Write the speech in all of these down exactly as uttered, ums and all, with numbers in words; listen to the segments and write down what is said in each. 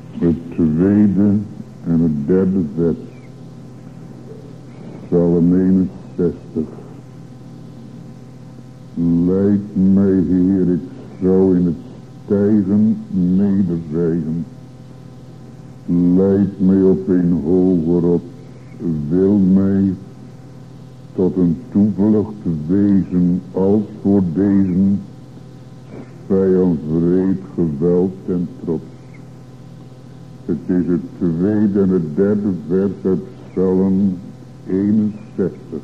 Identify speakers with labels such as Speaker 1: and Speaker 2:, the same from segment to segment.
Speaker 1: Het tweede en het derde vers. Psalm eenenzestig. Leid mij, Heer, ik zou in het stijgen nederzijgen. Leid mij op een hoge rots. Wil mij tot een toevlucht wezen als voor deze vijand wreed geweld en trots. Het is het tweede en het derde vers uit Psalm eenenzestig.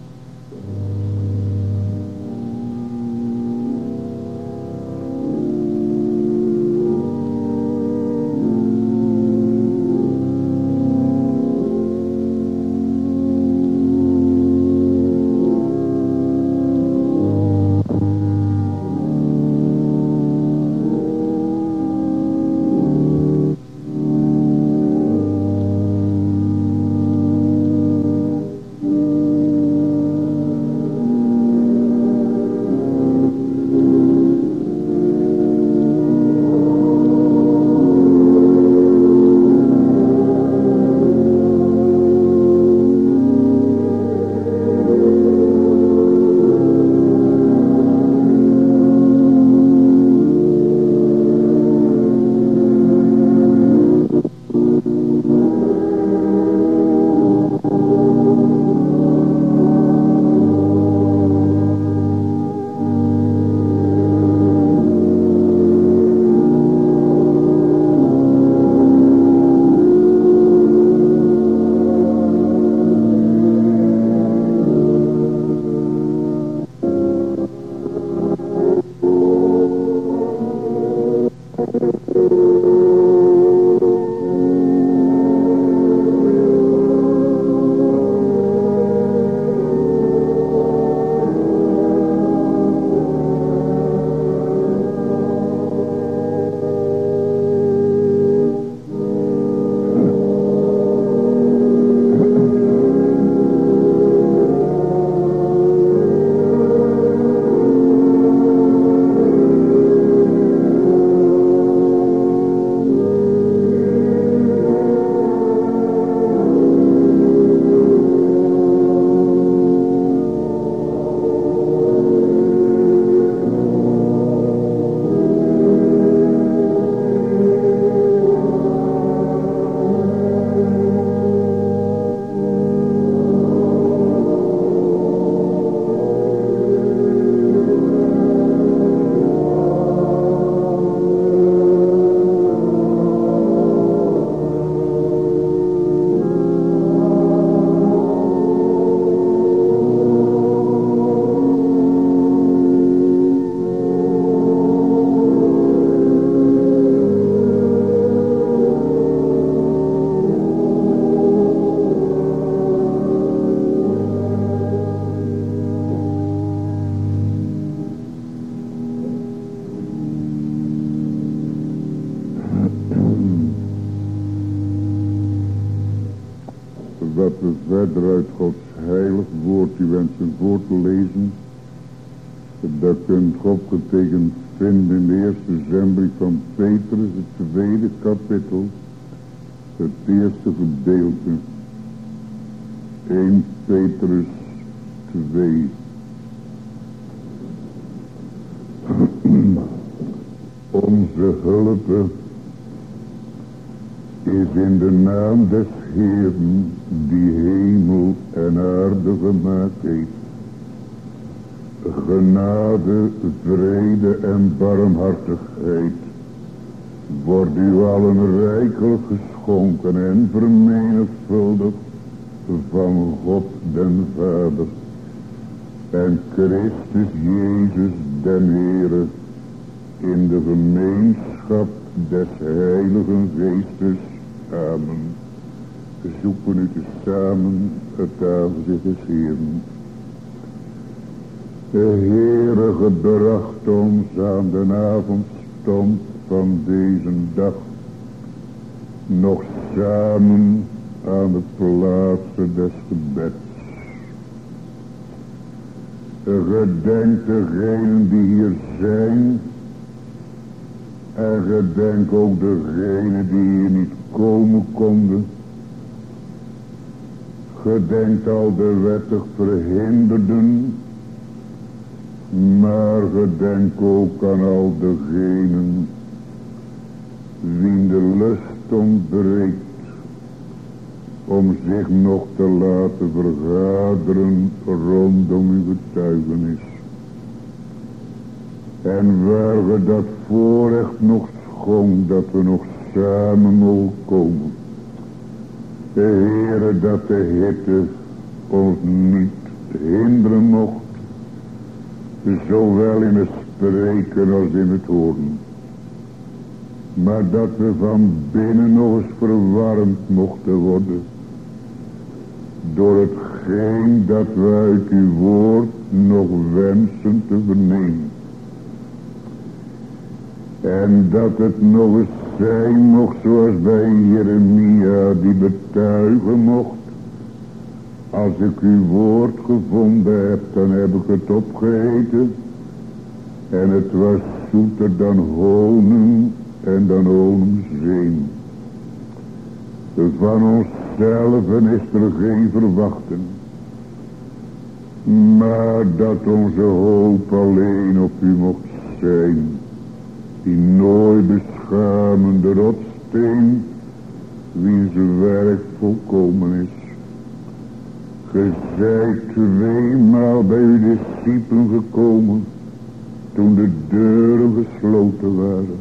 Speaker 1: Wat we verder uit Gods heilig woord u wensen voor te lezen, dat kunt u opgetekend vinden in de eerste zendbrief van Petrus, het tweede kapitel, het eerste gedeelte, eerste Petrus twee. Onze hulp is in de naam des Heeren, die hemel en aarde gemaakt heeft. Genade, vrede en barmhartigheid wordt u allen rijkelijk geschonken en vermenigvuldigd van God den Vader en Christus Jezus den Heere in de gemeenschap des Heiligen Geestes. Amen. We zoeken u te samen het aangezicht des Heeren. De Heere gebracht ons aan de avondstond van deze dag nog samen aan het plaatsen des gebeds. Gedenk degenen die hier zijn En gedenk ook degenen die hier niet komen konden. Gedenk al de wettig verhinderden. Maar gedenk ook aan al degenen wien de lust ontbreekt om zich nog te laten vergaderen rondom uw getuigenis. En waar we dat voorrecht nog schonk, dat we nog samen mogen komen. De Heere, dat de hitte ons niet hinderen mocht, zowel in het spreken als in het horen. Maar dat we van binnen nog eens verwarmd mochten worden. Door hetgeen dat we uit uw woord nog wensen te vernemen. En dat het nog eens zijn mocht zoals bij Jeremia die betuigen mocht. Als ik uw woord gevonden heb, dan heb ik het opgegeten. En het was zoeter dan honing en dan onemzeen. Van onszelf is er geen verwachten. Maar dat onze hoop alleen op u mocht zijn. Die nooit beschamende rotsteen, wiens werk volkomen is. Ge zijt tweemaal bij uw discipelen gekomen, toen de deuren gesloten waren.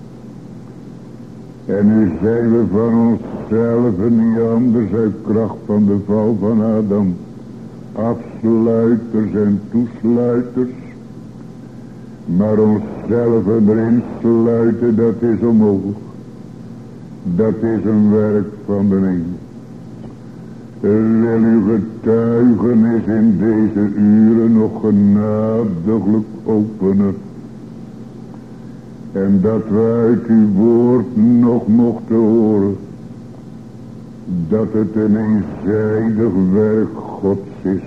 Speaker 1: En nu zijn we van onszelf niet anders uit kracht van de val van Adam, afsluiters en toesluiters. Maar onszelf erin sluiten, dat is onmogelijk. Dat is een werk van de engel. Wil uw getuigenis in deze uren nog genadiglijk openen. En dat we uit uw woord nog mochten horen. Dat het een eenzijdig werk Gods is.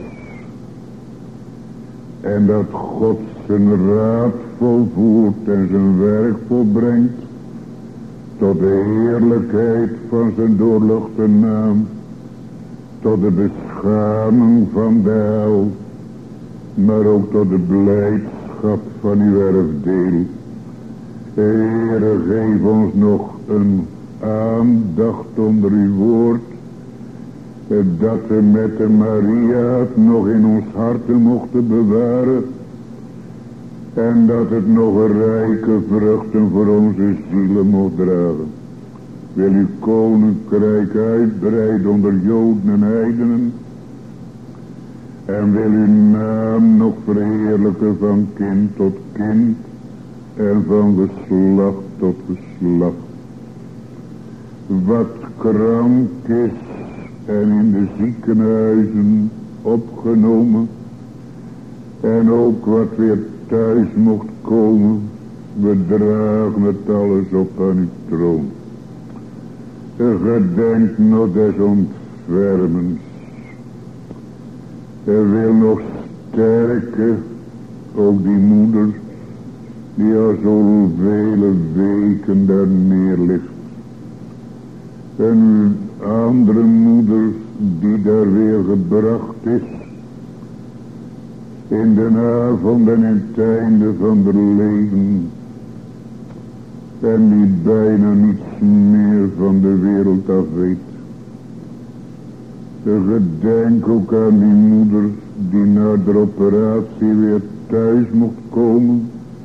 Speaker 1: En dat God zijn raad volvoert en zijn werk volbrengt. Tot de heerlijkheid van zijn doorluchte naam. Tot de beschaming van de hel. Maar ook tot de blijdschap van uw erfdeel. Heere, geef ons nog een aandacht onder uw woord. Dat we met de Maria het nog in ons harten mochten bewaren. En dat het nog een rijke vruchten voor onze zielen mocht dragen. Wil uw koninkrijk uitbreiden onder Joden en heidenen. En wil uw naam nog verheerlijken van kind tot kind. En van geslacht tot geslacht. Wat krank is en in de ziekenhuizen opgenomen. En ook wat weer thuis mocht komen. We dragen het alles op aan uw troon. Gedenk nog des ontfermens. Er wil nog sterken, ook die moeder, die al zo vele weken daar neer ligt. Een andere moeder die daar weer gebracht is. In de avond en in het einde van haar leven. En die bijna niets meer van de wereld af weet. Gedenk ook aan die moeder die na de operatie weer thuis mocht komen.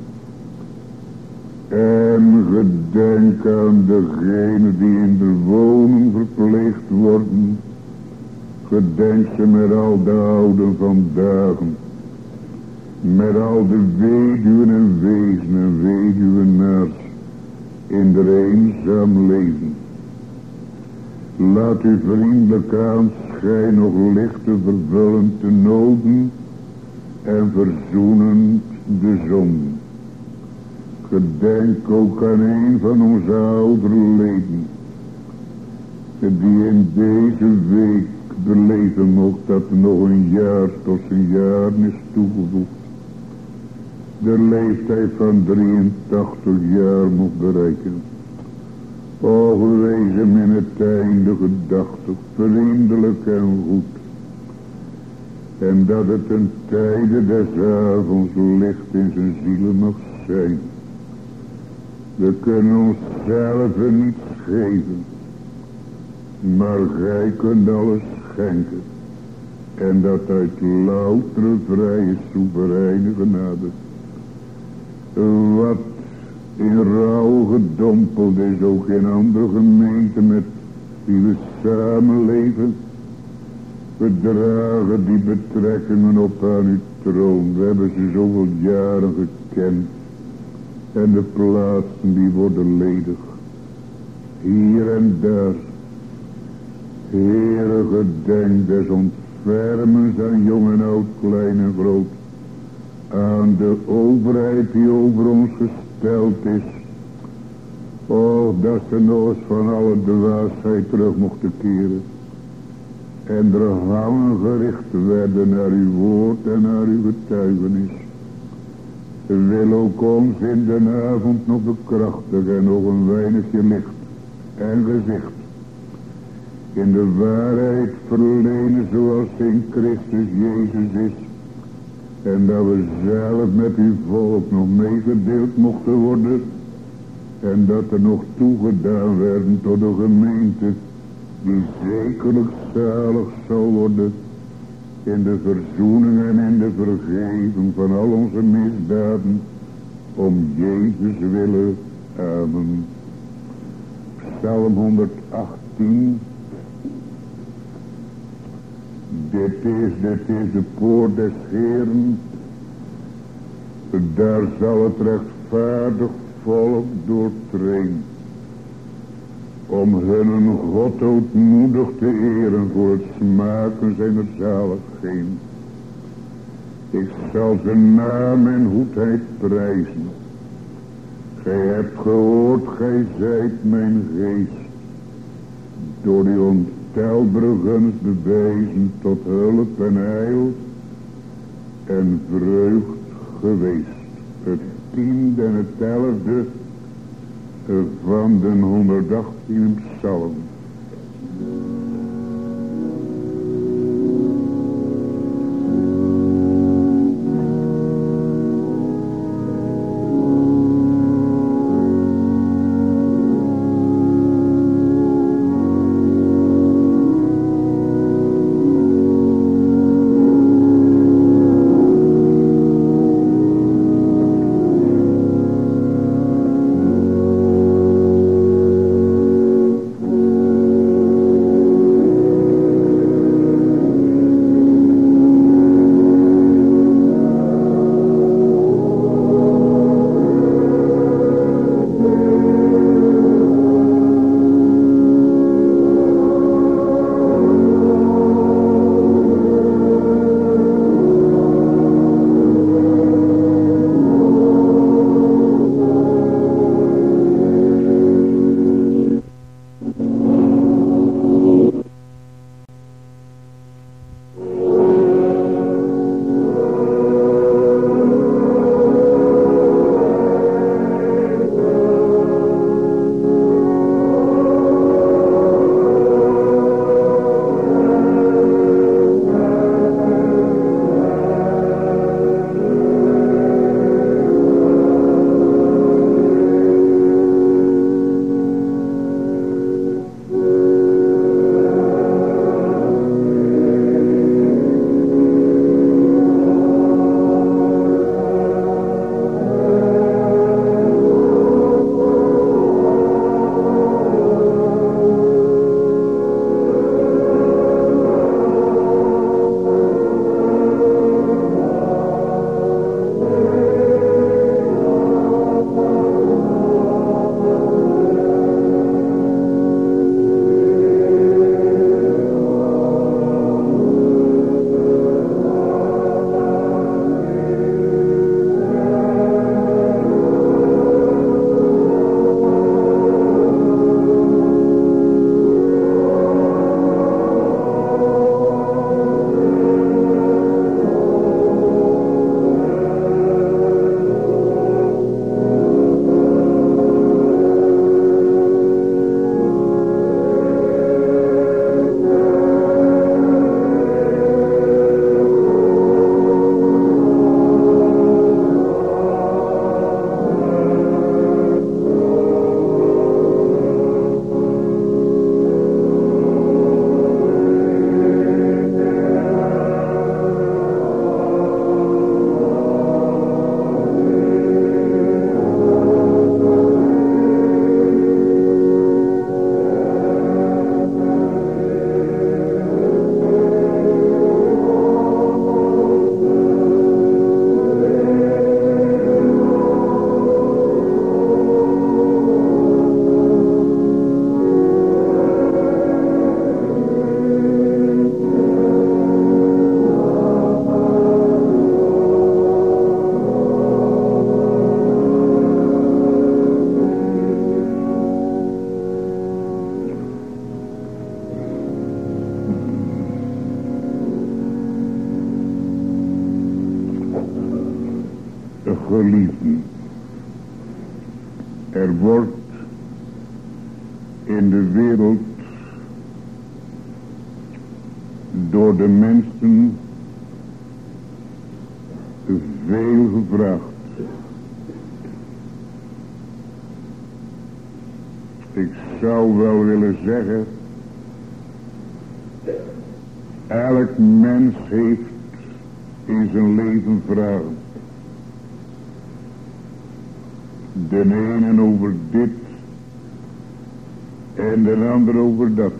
Speaker 1: En gedenk aan degenen die in de woning verpleegd worden. Gedenk ze met al de ouden van dagen. Met al de weduwen en wezen en weduwenaars in de eenzaam leven. Laat uw vriendelijk aanschijn nog lichten vervullen te noden en verzoenen de zon. Gedenk ook aan een van onze oudere leden, die in deze week beleven mocht dat er nog een jaar tot zijn jaar is toegevoegd. de leeftijd van drieëntachtig jaar mocht bereiken. O, wees hem in het einde gedachtig, vriendelijk en goed. En dat het een tijde des avonds licht in zijn zielen mag zijn. We kunnen onszelf niet geven, maar gij kunt alles schenken. En dat uit loutere, vrije, soevereine genade. Wat in rouw gedompeld is, ook in andere gemeenten met wie we samenleven. We dragen die betrekkingen op aan uw troon. We hebben ze zoveel jaren gekend. En de plaatsen die worden ledig. Hier en daar. Heere, gedenk des ontfermens aan jong en oud, klein en groot. Aan de overheid die over ons gesteld is. Oh, dat ze nog eens van alle dwaasheid terug mochten keren. En er hangen gericht werden naar uw woord en naar uw getuigenis. Wil ook ons in de avond nog bekrachtigen en nog een weinigje licht en gezicht. In de waarheid verlenen zoals in Christus Jezus is. En dat we zelf met uw volk nog meegedeeld mochten worden. En dat er nog toegedaan werden tot de gemeente. Die zekerlijk zalig zal worden. In de verzoening en in de vergeving van al onze misdaden. Om Jezus willen. Amen. Psalm honderdachttien. Dit is, dit is de poort des Heeren. Daar zal het rechtvaardig volk doortreden. Om hun God ootmoedig te eren voor het smaken zijner zaligheid. Ik zal zijn naam en goedheid prijzen. Gij hebt gehoord, gij zijt mijn geest. Door die ontelbare gunst bewezen tot hulp en heil en vreugd geweest. Het tiende en het elfde van de honderdachtiende psalm. geliefden, er wordt in de wereld door de mensen veel gevraagd. Ik zou wel willen zeggen, elk mens heeft in zijn leven vragen. De ene over dit en de ander over dat.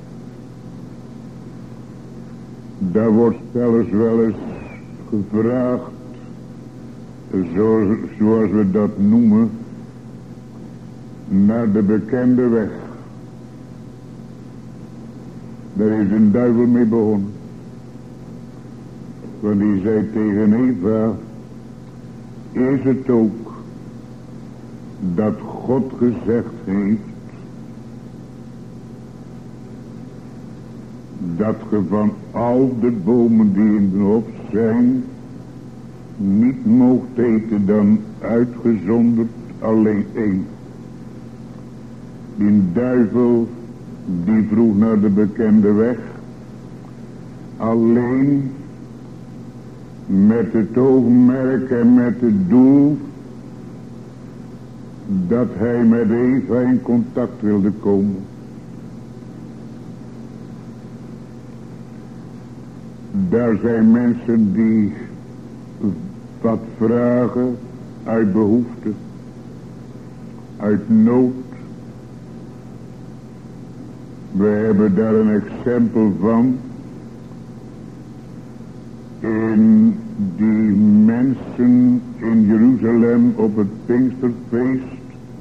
Speaker 1: Daar wordt zelfs wel eens gevraagd, zoals, zoals we dat noemen, naar de bekende weg. Daar is een duivel mee begonnen. Want die zei tegen Eva, is het ook dat God gezegd heeft dat ge van al de bomen die in de hof zijn niet moogt eten dan uitgezonderd alleen één. Die duivel die vroeg naar de bekende weg, alleen met het oogmerk en met het doel dat hij met Eva in contact wilde komen. Daar zijn mensen die wat vragen uit behoefte, uit nood. We hebben daar een exempel van in die mensen in Jeruzalem op het Pinksterfeest,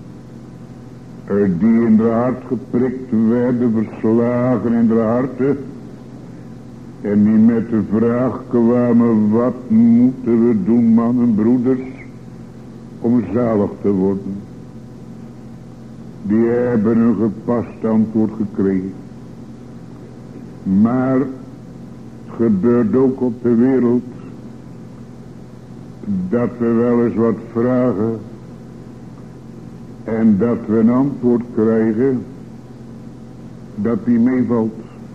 Speaker 1: die in de hart geprikt werden, verslagen in de harten, en die met de vraag kwamen, wat moeten we doen, mannen en broeders, om zalig te worden? Die hebben een gepast antwoord gekregen. Maar het gebeurt ook op de wereld dat we wel eens wat vragen en dat we een antwoord krijgen dat die meevalt.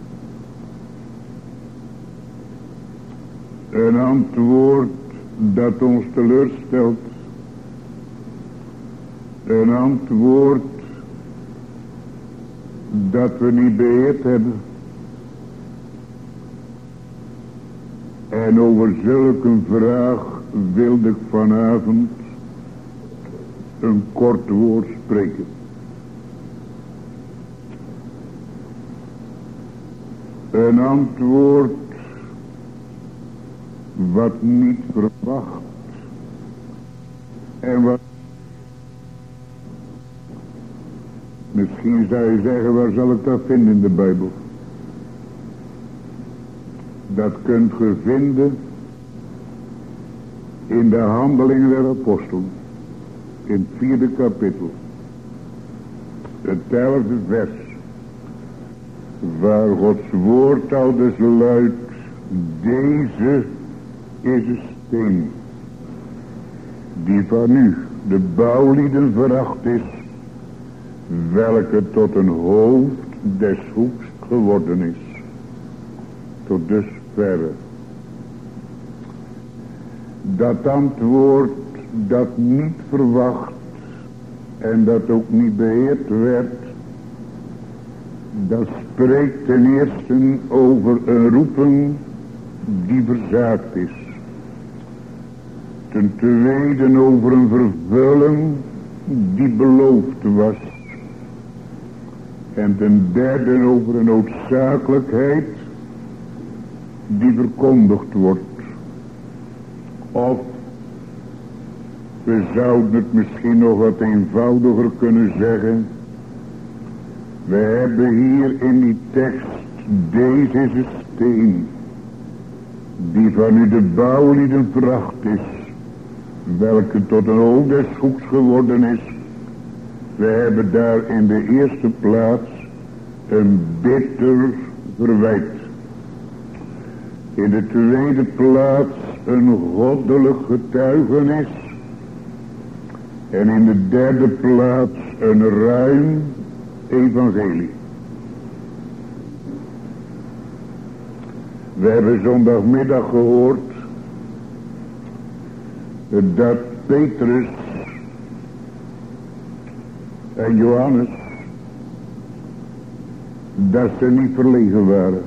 Speaker 1: Een antwoord dat ons teleurstelt. Een antwoord dat we niet beheerd hebben. En over zulke een vraag wilde ik vanavond een kort woord spreken. Een antwoord wat niet verwacht en wat misschien zou je zeggen, waar zal ik dat vinden in de Bijbel? Dat kunt ge vinden in de Handelingen der Apostelen, in het vierde kapitel, het elfde vers, waar Gods woord al dus luidt, deze is een steen, die van u, de bouwlieden, veracht is, welke tot een hoofd des hoeks geworden is. Tot dusverre. Dat antwoord dat niet verwacht en dat ook niet beheerd werd, dat spreekt ten eerste over een roeping die verzaakt is. Ten tweede over een vervulling die beloofd was. En ten derde over een noodzakelijkheid die verkondigd wordt. Of we zouden het misschien nog wat eenvoudiger kunnen zeggen. We hebben hier in die tekst, deze is een steen die van u de bouwlieden veracht is, welke tot een hoofd des hoeks geworden is. We hebben daar in de eerste plaats een bitter verwijt. In de tweede plaats een goddelijk getuigenis En in de derde plaats een ruim evangelie. We hebben zondagmiddag gehoord dat Petrus en Johannes, dat ze niet verlegen waren,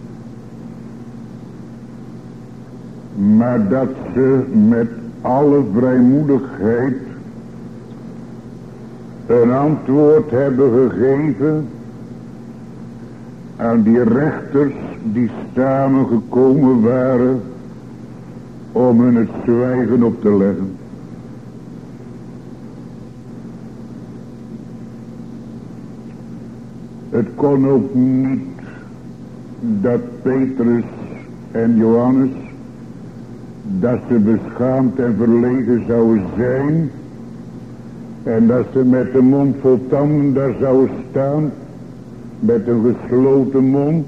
Speaker 1: maar dat ze met alle vrijmoedigheid een antwoord hebben gegeven aan die rechters die samengekomen waren om hun het zwijgen op te leggen. Het kon ook niet dat Petrus en Johannes, dat ze beschaamd en verlegen zouden zijn en dat ze met de mond vol tanden daar zouden staan, met een gesloten mond,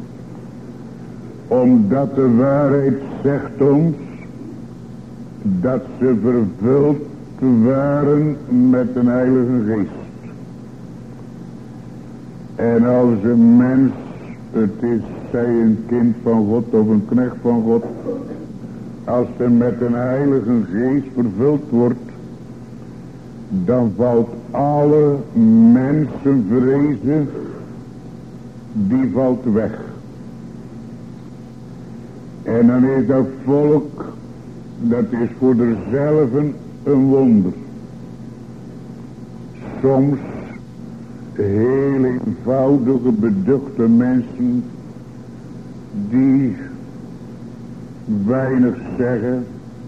Speaker 1: omdat de waarheid zegt ons dat ze vervuld waren met een heilige geest. En als een mens, het is zij een kind van God of een knecht van God, als ze met een heilige geest vervuld wordt, dan valt alle mensenvrezen, die valt weg. En dan is dat volk, dat is voor derzelven een wonder. Soms heel eenvoudige, beduchte mensen, die weinig zeggen,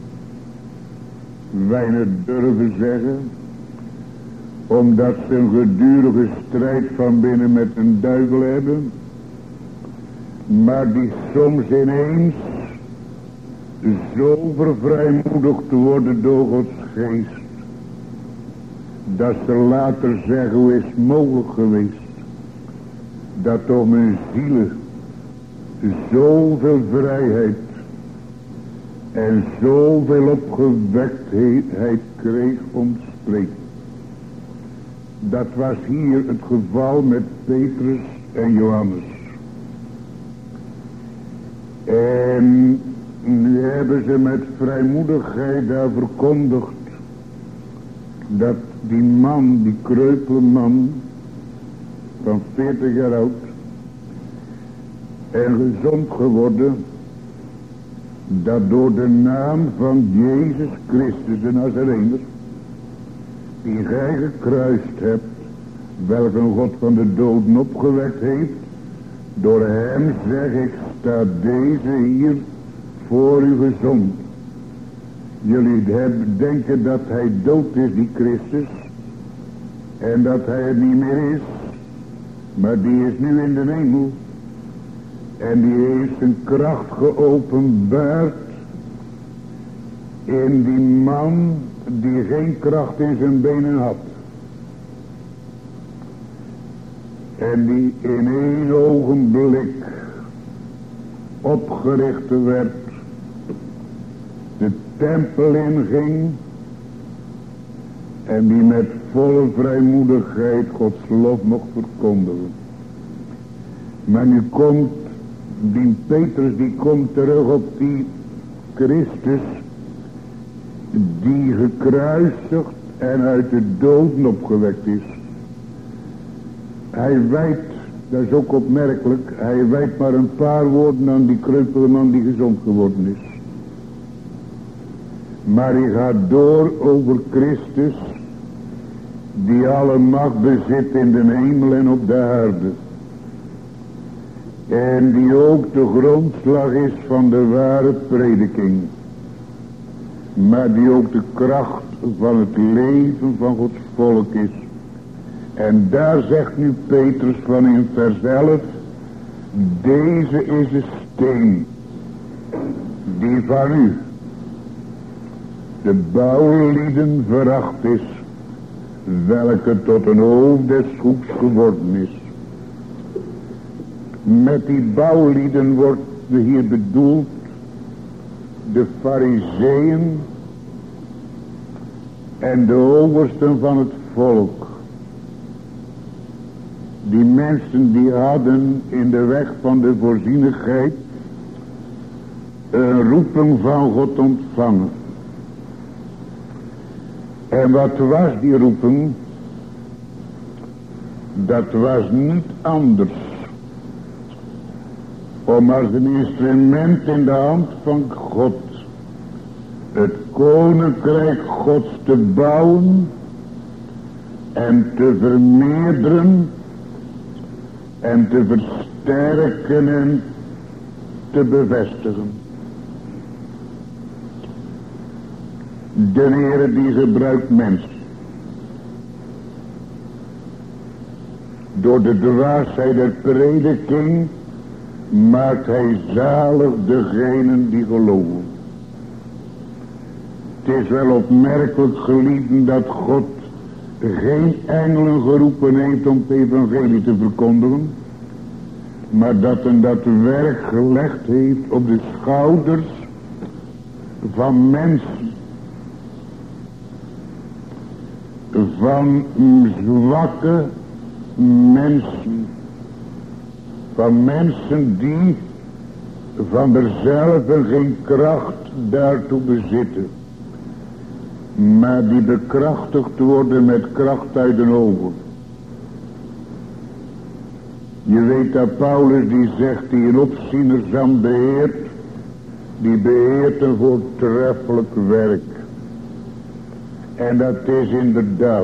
Speaker 1: weinig durven zeggen, omdat ze een gedurige strijd van binnen met een duivel hebben, maar die soms ineens zo vervrijmoedigd worden door Gods geest, dat ze later zeggen, hoe is het mogelijk geweest dat om hun zielen zoveel vrijheid en zoveel opgewektheid kreeg om te spreken. Dat was hier het geval met Petrus en Johannes. En nu hebben ze met vrijmoedigheid daar verkondigd dat die man, die kreupelman van veertig jaar oud en gezond geworden, dat door de naam van Jezus Christus de Nazarener, die gij gekruist hebt, welke God van de doden opgewekt heeft, door hem zeg ik, staat deze hier voor u gezond. Jullie denken dat hij dood is, die Christus, en dat hij er niet meer is, maar die is nu in de hemel. En die heeft zijn kracht geopenbaard in die man die geen kracht in zijn benen had. En die in één ogenblik opgericht werd, de tempel inging en die met volle vrijmoedigheid Gods lof mocht verkondigen. Maar nu komt die Petrus, die komt terug op die Christus, die gekruisigd en uit de doden opgewekt is. Hij wijt, dat is ook opmerkelijk, hij wijt maar een paar woorden aan die kreupele man die gezond geworden is. Maar hij gaat door over Christus, die alle macht bezit in de hemel en op de aarde. En die ook de grondslag is van de ware prediking. Maar die ook de kracht van het leven van Gods volk is. En daar zegt nu Petrus van in vers elf. Deze is de steen die van u, de bouwlieden, veracht is, welke tot een hoofd des hoeks geworden is. Met die bouwlieden wordt hier bedoeld de Farizeeën en de oversten van het volk. Die mensen die hadden in de weg van de voorzienigheid een roeping van God ontvangen. En wat was die roeping? Dat was niet anders om als een instrument in de hand van God het koninkrijk Gods te bouwen en te vermeerderen en te versterken en te bevestigen. De Heere die gebruikt mensen. Door de dwaasheid der prediking maakt hij zalig degenen die geloven. Het is wel opmerkelijk, geliefden, dat God geen engelen geroepen heeft om het evangelie te verkondigen, maar dat hem dat werk gelegd heeft op de schouders van mensen, van zwakke mensen, van mensen die van derzelve geen kracht daartoe bezitten, maar die bekrachtigd worden met kracht uit de ogen. Je weet dat Paulus die zegt, die een opzienerzam beheert, die beheert een voortreffelijk werk. En dat is inderdaad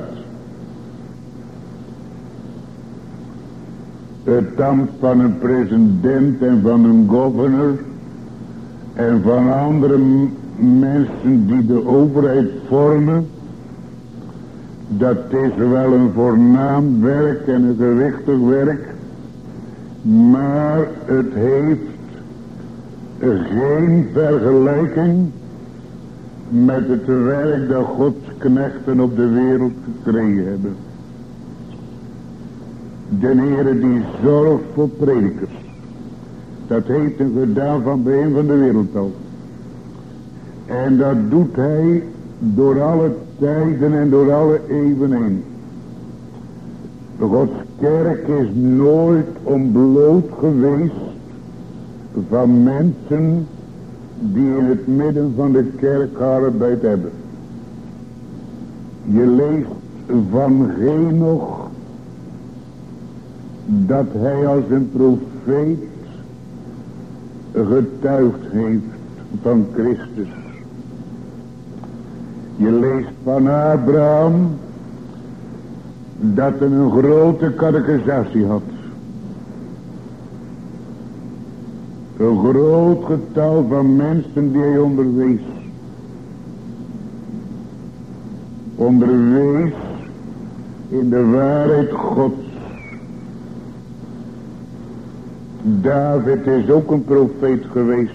Speaker 1: het ambt van een president en van een governor en van andere mensen die de overheid vormen. Dat is wel een voornaam werk en een gewichtig werk, maar het heeft geen vergelijking met het werk dat Gods knechten op de wereld gekregen hebben. De Heere die zorgt voor predikers. Dat heeft hem gedaan van begin van de wereld al. En dat doet hij door alle tijden en door alle eeuwen heen. De Gods kerk is nooit ontbloot geweest van mensen die in het midden van de kerk arbeid hebben. Je leest van Henoch dat hij als een profeet getuigd heeft van Christus. Je leest van Abraham dat hij een grote catechisatie had. Een groot getal van mensen die hij onderwees. Onderwees in de waarheid Gods. David is ook een profeet geweest.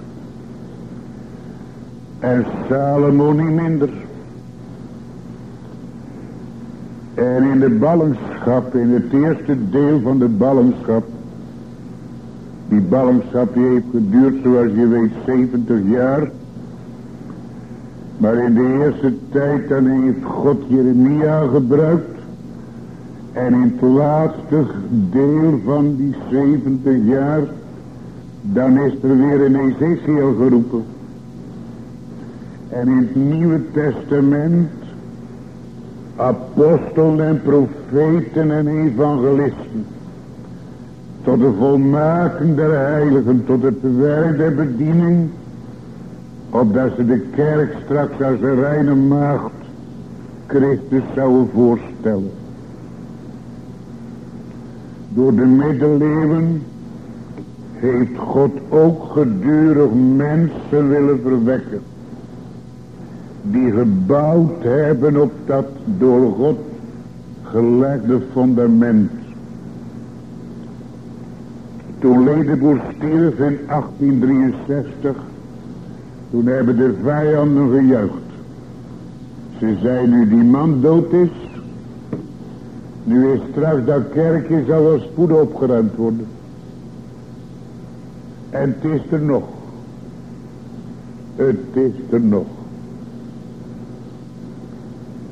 Speaker 1: En Salomo niet minder. En in de ballingschap, in het eerste deel van de ballingschap. Die ballingschap die heeft geduurd, zoals je weet, zeventig jaar. Maar in de eerste tijd dan heeft God Jeremia gebruikt. En in het laatste deel van die zeventig jaar, dan is er weer een Ezekiel geroepen. En in het Nieuwe Testament, apostelen en profeten en evangelisten. Tot de volmaking der heiligen, tot het werk der bediening, opdat ze de kerk straks als een reine maagd Christus zouden voorstellen. Door de middeleeuwen heeft God ook gedurig mensen willen verwekken, die gebouwd hebben op dat door God gelegde fundament. Toen Ledeboer stierf in achttien drieënzestig, toen hebben de vijanden gejuicht. Ze zeiden, nu die man dood is, nu is straks dat kerkje zal wel spoedig opgeruimd worden. En het is er nog. Het is er nog.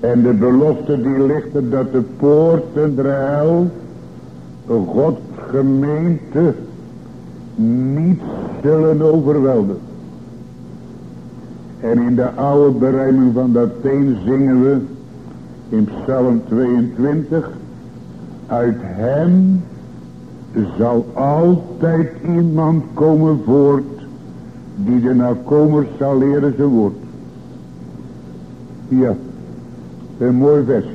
Speaker 1: En de belofte die ligt er dat de poorten der hel Gods gemeente niet zullen overweldigen. En in de oude berijming van dat teen zingen we in Psalm tweeëntwintig. Uit hem zal altijd iemand komen voort die de nakomers zal leren zijn woord. Ja, een mooi versje.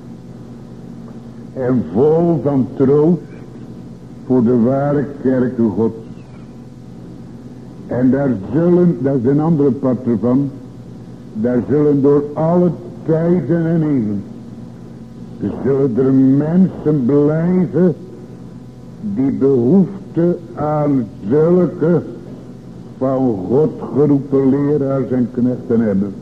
Speaker 1: En vol van troost voor de ware kerken Gods. En daar zullen, dat is een andere part ervan, daar zullen door alle tijden en eeuwen, zullen er mensen blijven die behoefte aan zulke van God geroepen leraars en knechten hebben.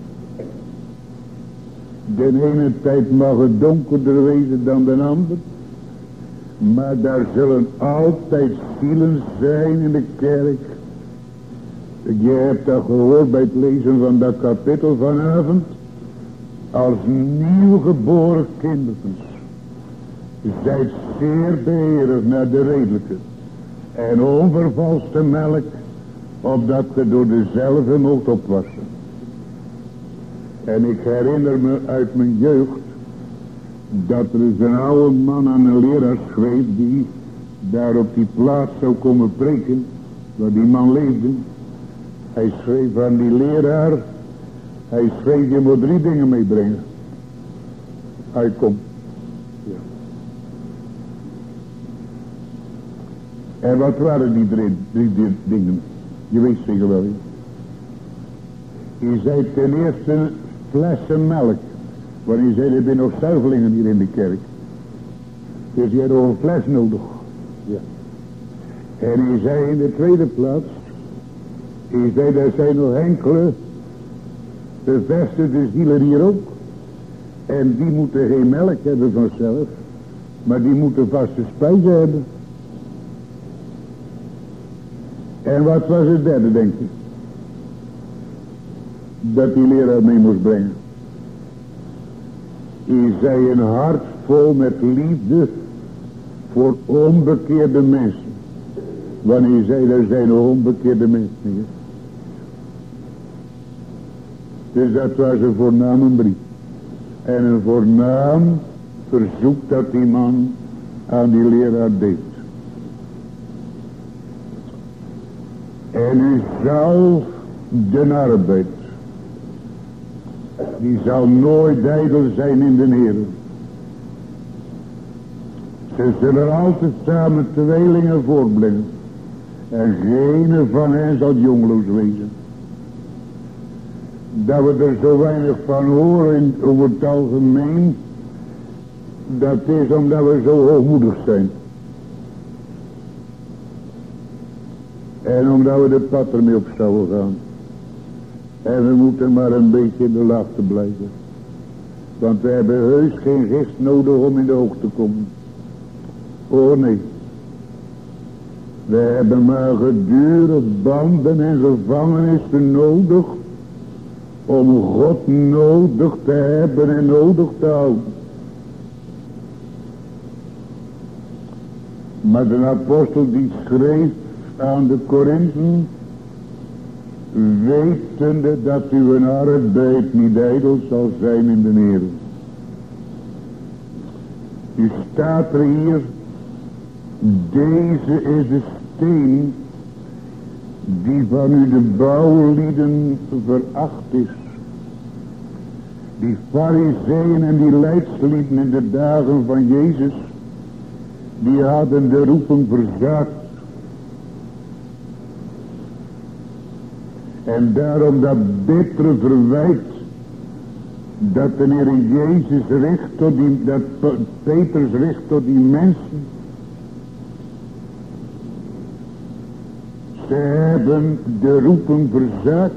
Speaker 1: De ene tijd mag het donkerder wezen dan de ander, maar daar zullen altijd zielen zijn in de kerk. Je hebt dat gehoord bij het lezen van dat kapitel vanavond. Als nieuwgeboren kindertjes. Zijt zeer beheerig naar de redelijke en onvervalste melk, opdat ge door dezelfde moogt opwassen. En ik herinner me uit mijn jeugd dat er eens een oude man aan een leraar schreef die daar op die plaats zou komen preken, waar die man leefde. Hij schreef aan die leraar, hij schreef, je moet drie dingen meebrengen. Hij komt. Ja. En wat waren die drie, drie, drie dingen? Je weet zeker wel. Je zei ten eerste flessen melk. Want je zei, er zijn nog zuivelingen hier in de kerk. Dus je hebt nog een fles nodig. Ja. En hij zei in de tweede plaats, hij zei, er zijn nog enkele bevestigde zielen hier ook. En die moeten geen melk hebben vanzelf, maar die moeten vaste spijzen hebben. En wat was het derde, denk je? Dat die leraar mee moest brengen. Hij zei een hart vol met liefde voor onbekeerde mensen. Wanneer hij zei, er zijn nog onbekeerde mensen hier. Dus dat was een voorname brief. En een voornaam verzoek dat die man aan die leraar deed. En u zal de arbeid, die zal nooit ijdel zijn in de Heer. Ze zullen altijd samen tweelingen voortbrengen. En geen van hen zal jongloos wezen. Dat we er zo weinig van horen over het algemeen, dat is omdat we zo hoogmoedig zijn. En omdat we de pad ermee op zouden gaan. En we moeten maar een beetje in de laagte blijven. Want we hebben heus geen gist nodig om in de hoogte te komen. Oh nee. We hebben maar gedurig banden en gevangenissen nodig om God nodig te hebben en nodig te houden. Maar de apostel die schreef aan de Korinthen, wetende dat uw arbeid niet ijdel zal zijn in de Heer. U staat er hier, deze is de steen die van u de bouwlieden veracht is. Die fariseeën en die leidslieden in de dagen van Jezus, die hadden de roeping verzaakt. En daarom dat bittere verwijt dat de Heer Jezus richt tot die, dat Petrus richt tot die mensen. Ze hebben de roeping verzaakt.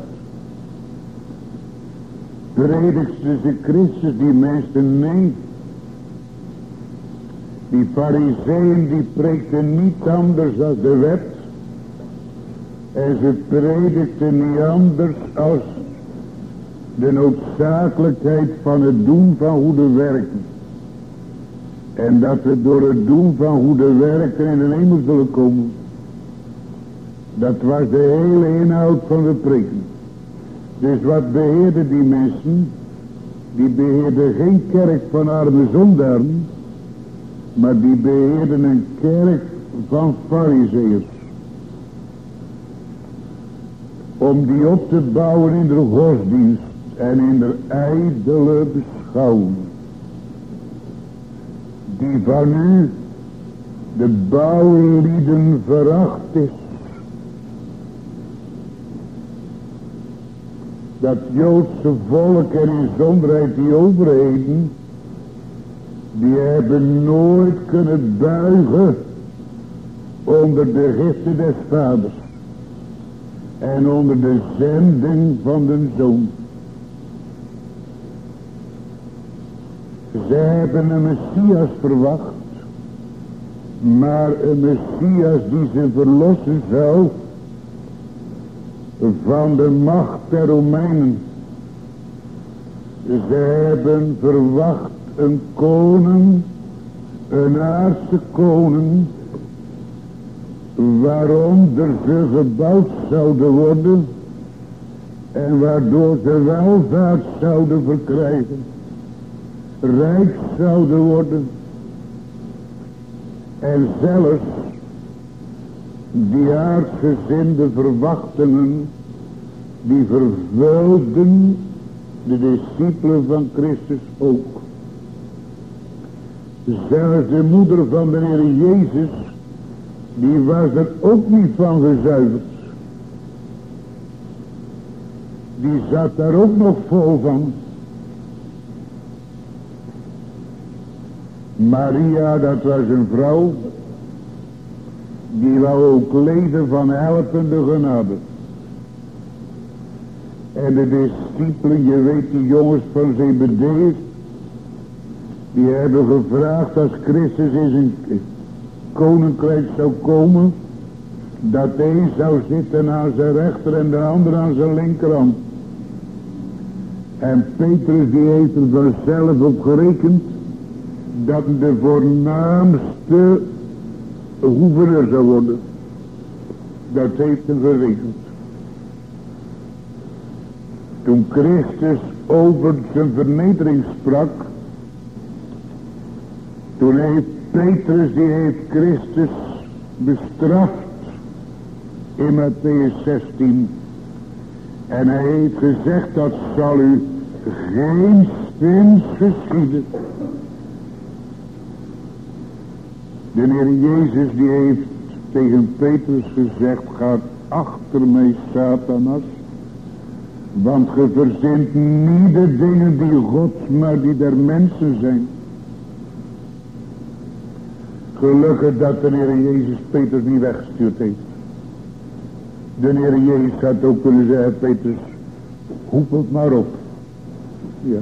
Speaker 1: Predikten ze Christus, die mensen nee. Die fariseeën die preekten niet anders dan de wet. En ze predikten niet anders als de noodzakelijkheid van het doen van goede werken. En dat we door het doen van goede werken in de hemel zullen komen. Dat was de hele inhoud van de preken. Dus wat beheerden die mensen? Die beheerden geen kerk van arme zondaren, maar die beheerden een kerk van farizeeërs. Om die op te bouwen in de godsdienst en in de ijdele beschouwing. Die van u de bouwlieden veracht is. Dat Joodse volk en in zonderheid die overheden, die hebben nooit kunnen buigen onder de giften des vaders. En onder de zending van de zoon. Ze hebben een Messias verwacht. Maar een Messias die ze verlossen zou van de macht der Romeinen. Ze hebben verwacht een koning, een aardse koning, waaronder ze gebouwd zouden worden en waardoor ze welvaart zouden verkrijgen, rijk zouden worden en zelfs die aardgezinde verwachtingen die vervulden de discipelen van Christus ook. Zelfs de moeder van de Heer Jezus, die was er ook niet van gezuiverd. Die zat daar ook nog vol van. Maria, dat was een vrouw, die wou ook leven van helpende genade. En de discipelen, je weet die jongens van Zebedeus, die hebben gevraagd als Christus in zijn koninkrijk zou komen, dat de een zou zitten aan zijn rechter en de ander aan zijn linkerhand. En Petrus die heeft er vanzelf op gerekend dat de voornaamste gouverneur zou worden. Dat heeft hem gerekend. Toen Christus over zijn vernedering sprak, toen heeft Petrus, die heeft Christus bestraft in Matthäus zestien. En hij heeft gezegd, dat zal u geen zins geschieden. De Heer Jezus die heeft tegen Petrus gezegd, ga achter mij, Satanas. Want ge verzint niet de dingen die Gods, maar die der mensen zijn. Gelukkig dat de Heer Jezus Petrus niet weggestuurd heeft. De Heer Jezus had ook kunnen zeggen, Petrus, hoep het maar op. Ja.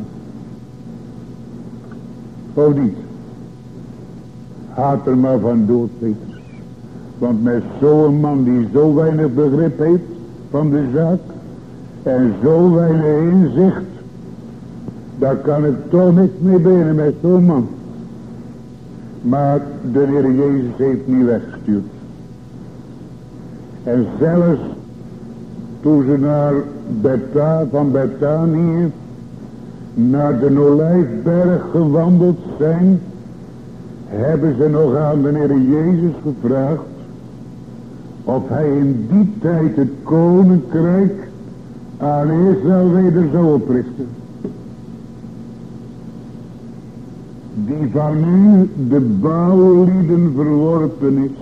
Speaker 1: Of niet? Haat er maar van dood, Petrus. Want met zo'n man die zo weinig begrip heeft van de zaak en zo weinig inzicht, daar kan ik toch niks mee beginnen met zo'n man. Maar de Heer Jezus heeft niet weggestuurd. En zelfs toen ze naar Betha, van Bethanië naar de Olijfberg gewandeld zijn, hebben ze nog aan de Heer Jezus gevraagd of hij in die tijd het koninkrijk aan Israël weder zou oprichten. Die van u de bouwlieden verworpen is.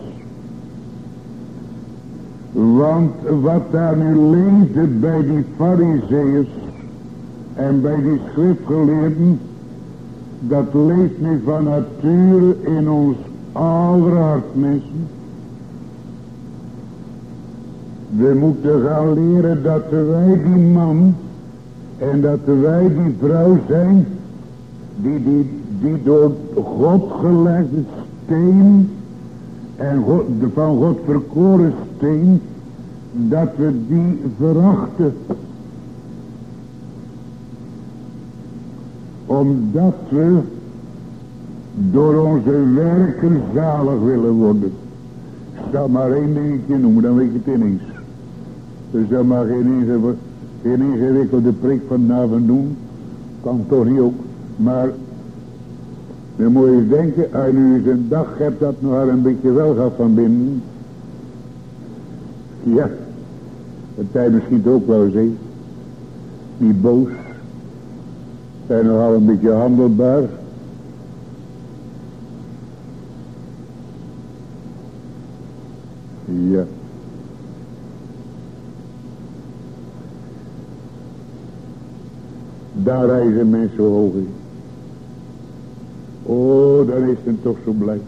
Speaker 1: Want wat daar nu leefde bij die farizeeërs en bij die schriftgeleerden, dat leeft nu van nature in ons aller hart, mensen. We moeten gaan leren dat wij die man en dat wij die vrouw zijn, die, die, die door God gelegde steen en God, de van God verkoren steen, dat we die verachten. Omdat we door onze werken zalig willen worden. Ik zal maar één dingetje noemen, dan weet je het ineens. Dus dan mag geen, ingew geen ingewikkelde prik vanavond doen. Kan toch niet ook. Maar dan moet je eens denken, als je nu eens een dag hebt dat nog wel een beetje wel gaat van binnen. Ja, dat hij misschien ook wel eens heen. Niet boos. En nogal een beetje handelbaar. Ja. Daar reizen mensen hoog in. Oh, dan is het toch zo blij.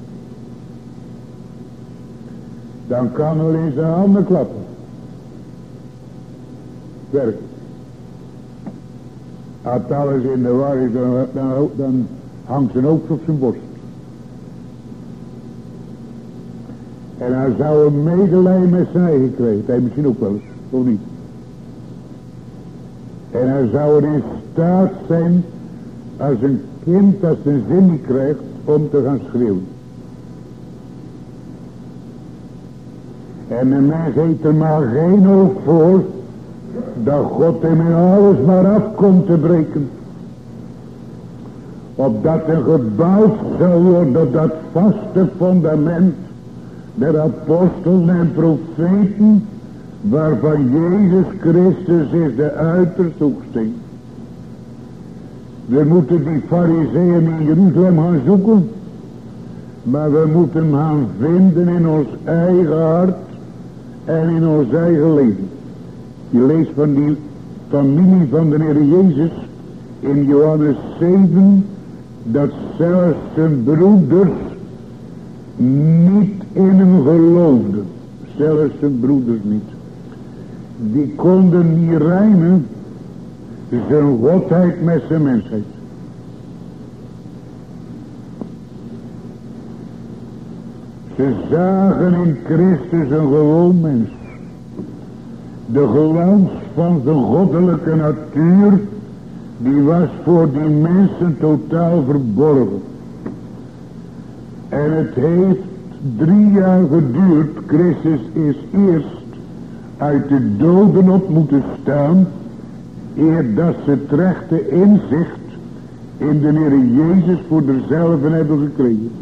Speaker 1: Dan kan wel eens de handen klappen. Werk. Als alles in de war is, dan, dan, dan hangt zijn hoofd op zijn borst. En hij zou een medelijden met zijn eigen krijgen. Hij misschien ook wel eens, of niet? En hij zou er in staat zijn, als een kind dat zijn zin niet krijgt, om te gaan schreeuwen. En een mens heeft er maar geen oog voor, dat God hem in alles maar af komt te breken. Opdat er gebouwd zal worden op dat vaste fundament der apostelen en profeten, waarvan Jezus Christus is de uiterste hoeksteen. We moeten die fariseeën in Jeruzalem gaan zoeken, maar we moeten hem gaan vinden in ons eigen hart en in ons eigen leven. Je leest van die familie van de Heer Jezus in Johannes zeven, dat zelfs zijn broeders niet in hem geloofden. Zelfs zijn broeders niet. Die konden niet rijmen zijn godheid met zijn mensheid. Ze zagen in Christus een gewoon mens. De glans van zijn goddelijke natuur, die was voor die mensen totaal verborgen. En het heeft drie jaar geduurd. Christus is eerst uit de doden op moeten staan, eer dat ze het rechte inzicht in de Heer Jezus voor derzelve hebben gekregen.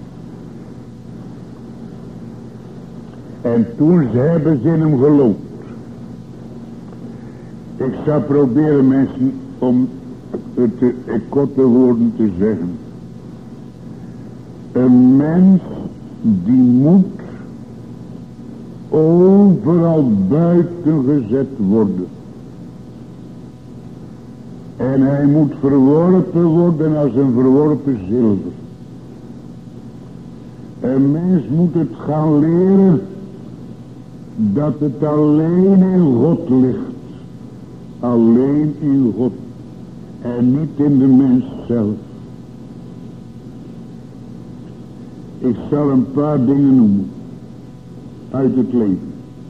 Speaker 1: En toen ze hebben ze in hem geloofd. Ik zal proberen mensen om het in korte woorden te zeggen. Een mens die moet overal buiten gezet worden. En hij moet verworpen worden als een verworpen zilver. Een mens moet het gaan leren dat het alleen in God ligt. Alleen in God. En niet in de mens zelf. Ik zal een paar dingen noemen. Uit het leven.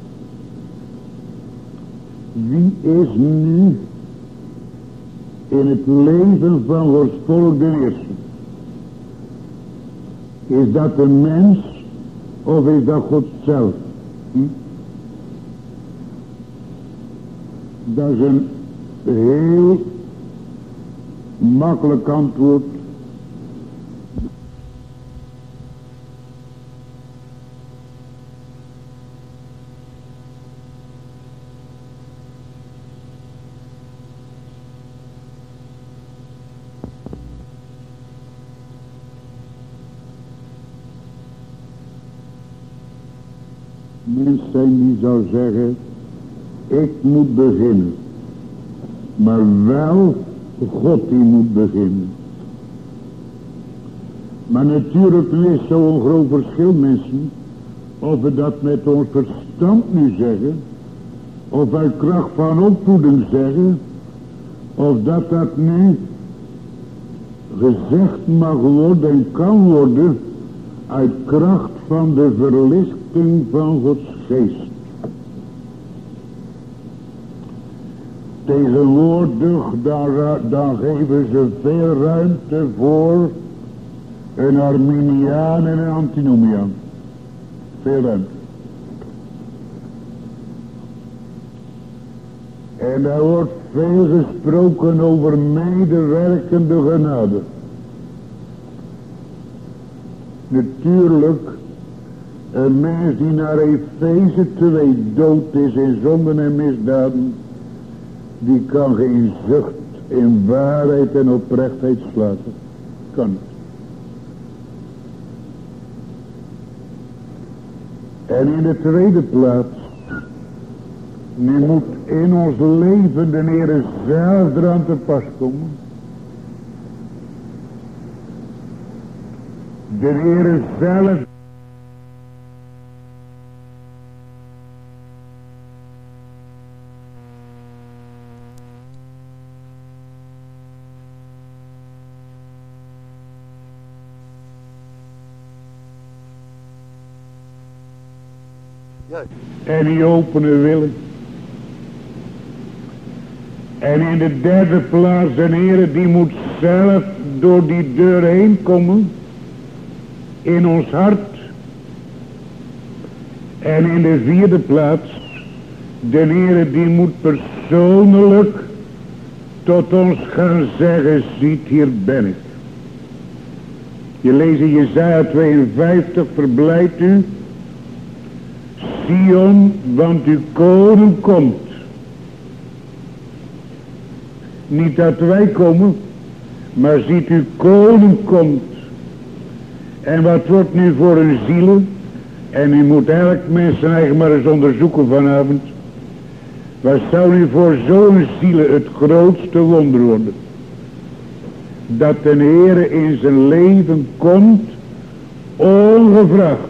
Speaker 1: Wie is nu in het leven van Gods volk de eerste? Is dat een mens of is dat God zelf? Hm? Dat is een heel makkelijk antwoord. Mens zijn die zou zeggen, ik moet beginnen. Maar wel God die moet beginnen. Maar natuurlijk is zo'n groot verschil, mensen. Of we dat met ons verstand nu zeggen. Of uit kracht van opvoeding zeggen. Of dat dat nu gezegd mag worden en kan worden. Uit kracht van de verlichting van Gods geest. Tegenwoordig dan, dan geven ze veel ruimte voor een Arminiaan en een Antinomiaan. Veel ruimte. En daar wordt veel gesproken over medewerkende genade. Natuurlijk, een mens die naar Efeze twee dood is in zonden en misdaden, die kan geen zucht in waarheid en oprechtheid sluiten. Kan niet. En in de tweede plaats, nu moet in ons leven de Heer zelf eraan te pas komen. De Heer zelf. En die openen willen. En in de derde plaats, de Heer die moet zelf door die deur heen komen. In ons hart. En in de vierde plaats, de Heer die moet persoonlijk tot ons gaan zeggen, ziet, hier ben ik. Je leest in Jesaja tweeënvijftig, verblijdt u, Sion, want uw koning komt. Niet dat wij komen, maar ziet uw koning komt. En wat wordt nu voor een zielen? En u moet elk mens zijn eigen maar eens onderzoeken vanavond. Wat zou nu voor zo'n zielen het grootste wonder worden? Dat de Heer in zijn leven komt, ongevraagd.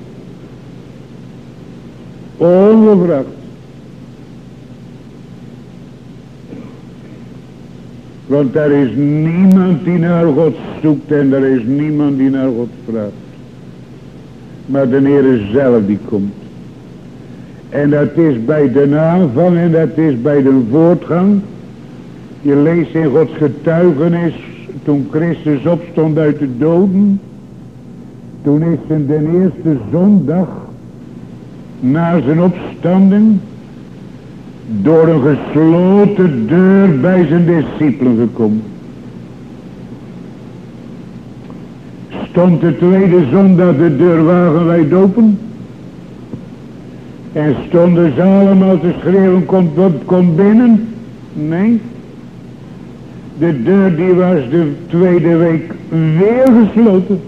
Speaker 1: Ongevraagd. Want er is niemand die naar God zoekt en er is niemand die naar God vraagt. Maar de Heer zelf die komt. En dat is bij de aanvang en dat is bij de voortgang. Je leest in Gods getuigenis, toen Christus opstond uit de doden. Toen is het de eerste zondag na zijn opstanding door een gesloten deur bij zijn discipelen gekomen. Stond de tweede zondag de deur wagenwijd open. En stonden ze allemaal te schreeuwen, kom, kom binnen. Nee. De deur die was de tweede week weer gesloten.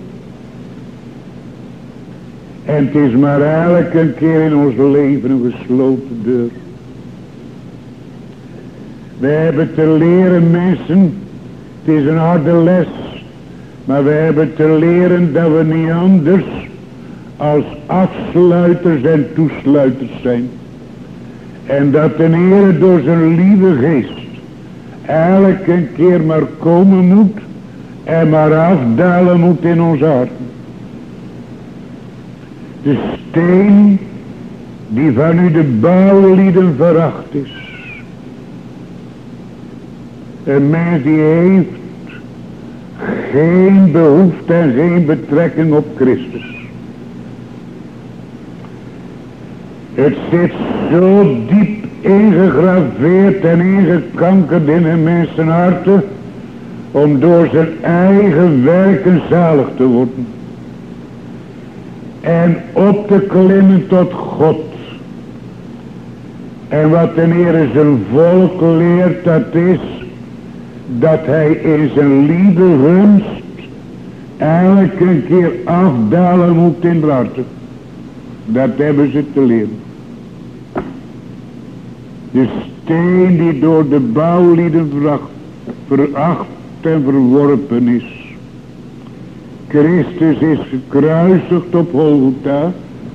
Speaker 1: En het is maar elke keer in ons leven een gesloten deur. We hebben te leren, mensen, het is een harde les, maar we hebben te leren dat we niet anders als afsluiters en toesluiters zijn. En dat de Heer door zijn lieve geest elke keer maar komen moet en maar afdalen moet in ons hart. De steen die van u de bouwlieden veracht is. Een mens die heeft geen behoefte en geen betrekking op Christus. Het zit zo diep ingegraveerd en ingekankerd in een mensenharten om door zijn eigen werken zalig te worden. En op te klimmen tot God. En wat de Heer zijn volk leert, dat is dat hij in zijn lieve gunst elke keer afdalen moet in de harten. Dat hebben ze te leren. De steen die door de bouwlieden veracht en verworpen is. Christus is gekruisigd op Golgotha.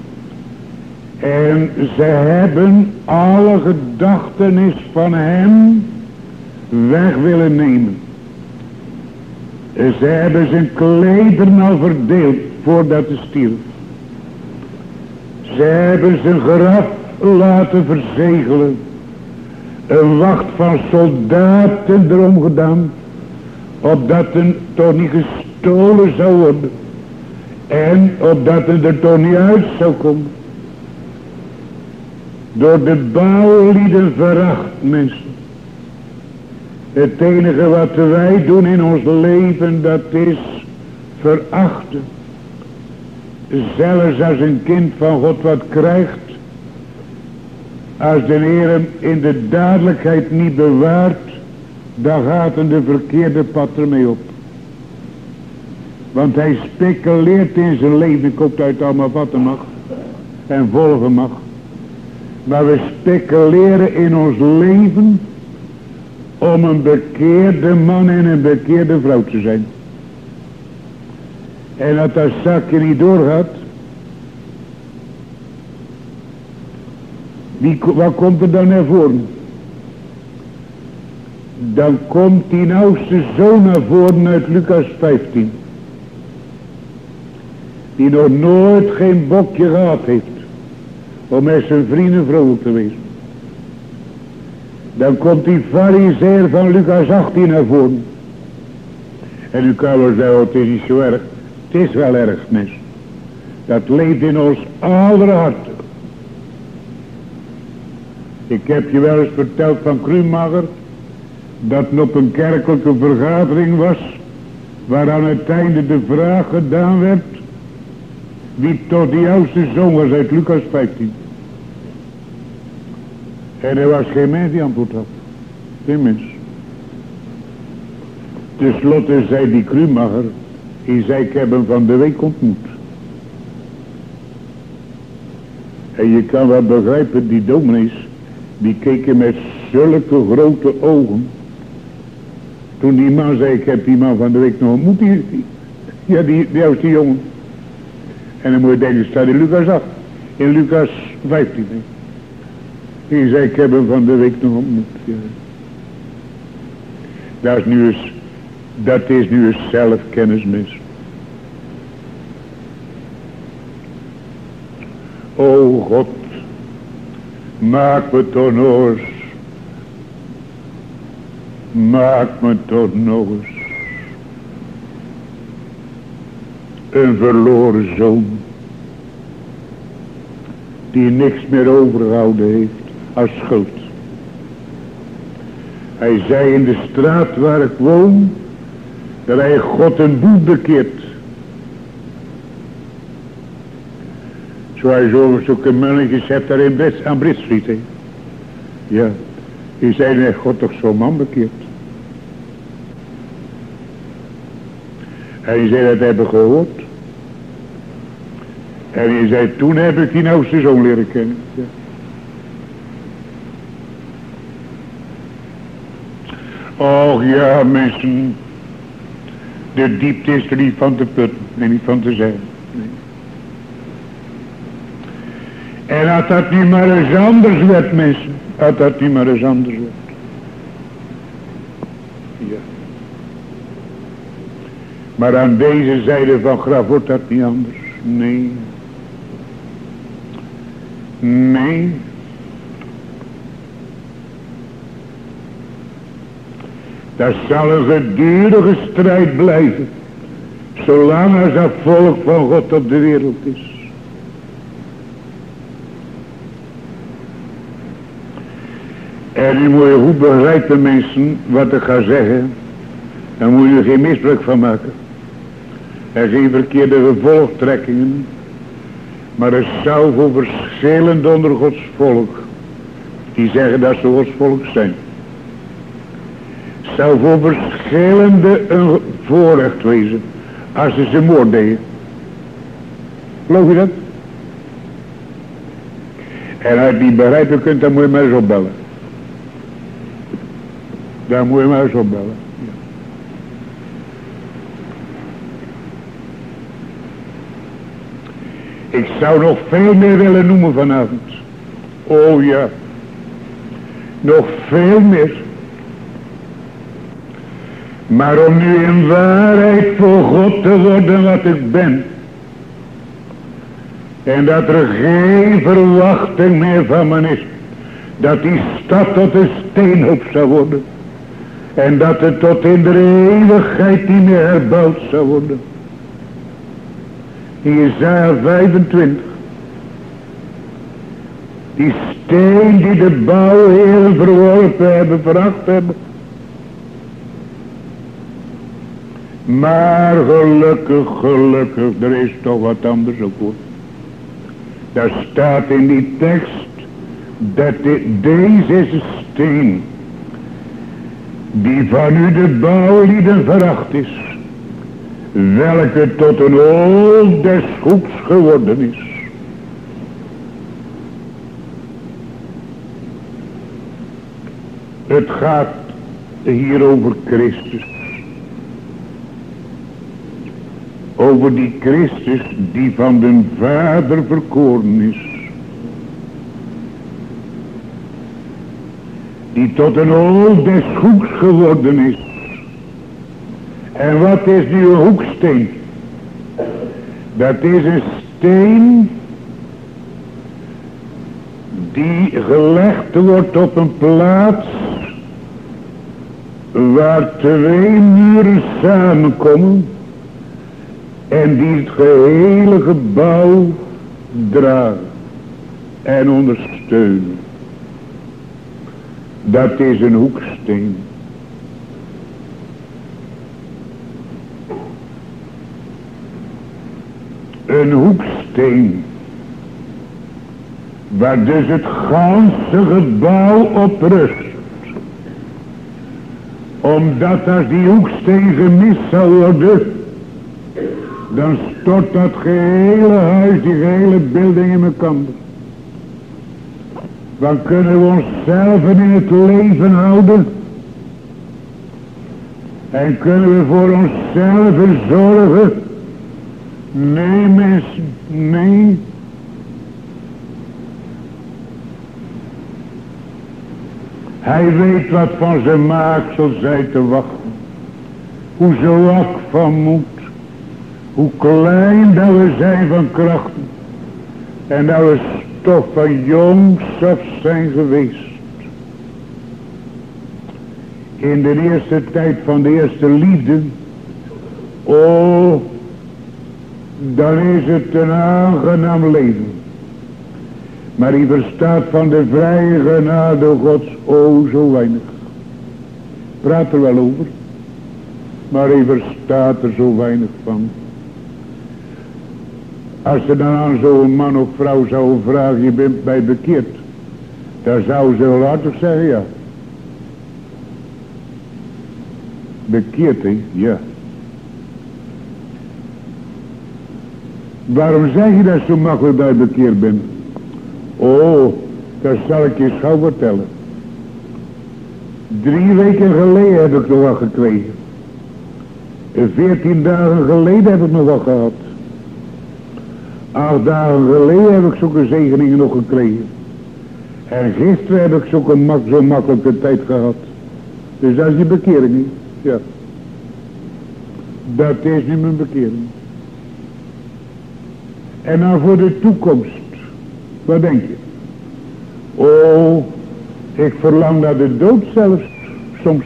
Speaker 1: En ze hebben alle gedachtenis van hem weg willen nemen. Ze hebben zijn klederen al verdeeld voordat hij stierf. Ze hebben zijn graf laten verzegelen.
Speaker 2: een wacht van soldaten erom gedaan, opdat het toch niet gestolen zou worden. En opdat het er toch niet uit zou komen. Door de bouwlieden veracht, mensen. Het enige wat wij doen in ons leven, dat is verachten. Zelfs als een kind van God wat krijgt, als de Heer hem in de dadelijkheid niet bewaart, dan gaat hij de verkeerde pad ermee op. Want hij speculeert in zijn leven, ik hoop dat het allemaal vatten mag en volgen mag. Maar we speculeren in ons leven om een bekeerde man en een bekeerde vrouw te zijn. En als dat zakje niet doorgaat, wie, wat komt er dan naar voren? Dan komt die oudste zoon naar voren uit Lucas vijftien. Die nog nooit geen bokje gehad heeft om met zijn vrienden vrolijk te wezen. Dan komt die farizeer van Lucas achttien naar voren. En u kan wel zeggen, het is niet zo erg. Het is wel erg, mis. Dat leeft in ons aller harten. Ik heb je wel eens verteld van Krumacher, dat het op een kerkelijke vergadering was, waar aan het einde de vraag gedaan werd, wie tot die oudste zoon was uit Lucas vijftien. En er was geen mens die antwoord had. Geen mens. Ten slotte zei die Krumacher, hij zei, ik heb hem van de week ontmoet. En je kan wel begrijpen, die dominees, die keken met zulke grote ogen. Toen die man zei, ik heb die man van de week nog ontmoet, die, die, ja, die, die oudste jongen. En dan moet je denken, staat in Lucas acht, in Lucas vijftien. Hij zei, ik heb hem van de week nog ontmoet. Ja. Dat is nu eens, dat is nu eens zelfkennismis. O God, maak me toch nog eens, maak me toch nog eens een verloren zoon, die niks meer overgehouden heeft als schuld. Hij zei in de straat waar ik woon, dat hij God een boel bekeert. Zoals je zulke mannetjes hebt daar in Brits, aan Brit Street. He. Ja, die zei, heeft God toch zo'n man bekeerd. En hij zei, dat hebben gehoord. En hij zei, toen heb ik die oudste zoon leren kennen. Ja. Och ja, mensen. De diepte is er niet van te putten. Nee, niet van te zijn. Nee. En als dat niet maar eens anders werd, mensen. Als dat niet maar eens anders werd. Ja. Maar aan deze zijde van graf wordt dat niet anders. Nee. Nee. Dat zal een gedurige strijd blijven. Zolang als dat volk van God op de wereld is. En nu moet je goed begrijpen, mensen, wat ik ga zeggen. Daar moet je geen misbruik van maken. Er geen verkeerde gevolgtrekkingen. Maar er zou voor verschillende onder Gods volk, die zeggen dat ze Gods volk zijn, zou voor verschillende een voorrecht wezen als ze ze moord deden. Geloof je dat? En als je die begrijpen kunt, dan moet je maar eens opbellen. Daar moet je maar eens opbellen. Ja. Ik zou nog veel meer willen noemen vanavond. Oh ja. Nog veel meer. Maar om nu in waarheid voor God te worden wat ik ben. En dat er geen verwachting meer van me is. dat die stad tot een steenhoop zou worden. En dat het tot in de eeuwigheid niet meer herbouwd zou worden. In Jesaja vijfentwintig. Die steen die de bouwheren verworpen hebben, veracht hebben. Maar gelukkig, gelukkig, er is toch wat anders ook hoor. Daar staat in die tekst, dat dit, deze is een steen, die van u de bouwlieden veracht is, welke tot een ool des goeds geworden is. Het gaat hier over Christus. Over die Christus die van de Vader verkoren is. Die tot een ool des hoeks geworden is. En wat is nu een hoeksteen? Dat is een steen die gelegd wordt op een plaats waar twee muren samenkomen en die het gehele gebouw dragen en ondersteunen. Dat is een hoeksteen. Een hoeksteen waar dus het ganse gebouw op rust. Omdat als die hoeksteen gemist zou worden, dan stort dat gehele huis, die gehele beelding in elkaar. Dan kunnen we onszelf in het leven houden. En kunnen we voor onszelf zorgen. Nee mensen, nee. Hij weet wat van zijn maaksel zij te wachten. Hoe zwak van moed. Hoe klein dat we zijn van krachten. En dat we stof van jongs af zijn geweest. In de eerste tijd van de eerste liefde. Oh, dan is het een aangenaam leven. Maar hij verstaat van de vrije genade Gods o zo weinig. Praat er wel over. Maar hij verstaat er zo weinig van. Als ze dan aan zo'n man of vrouw zou vragen, je bent bij bekeerd. Dan zou ze wel hardop zeggen, ja. Bekeerd, hè? Ja. Waarom zeg je dat zo makkelijk dat je bekeerd bent? Oh, dat zal ik je gauw vertellen. Drie weken geleden heb ik nog wat gekregen. En veertien dagen geleden heb ik nog wat gehad. Acht dagen geleden heb ik zulke zegeningen nog gekregen. En gisteren heb ik zulke mak zo makkelijke tijd gehad. Dus dat is je bekering niet. Ja. Dat is nu mijn bekering. En dan voor de toekomst. Wat denk je? Oh, ik verlang naar de dood zelfs. Soms.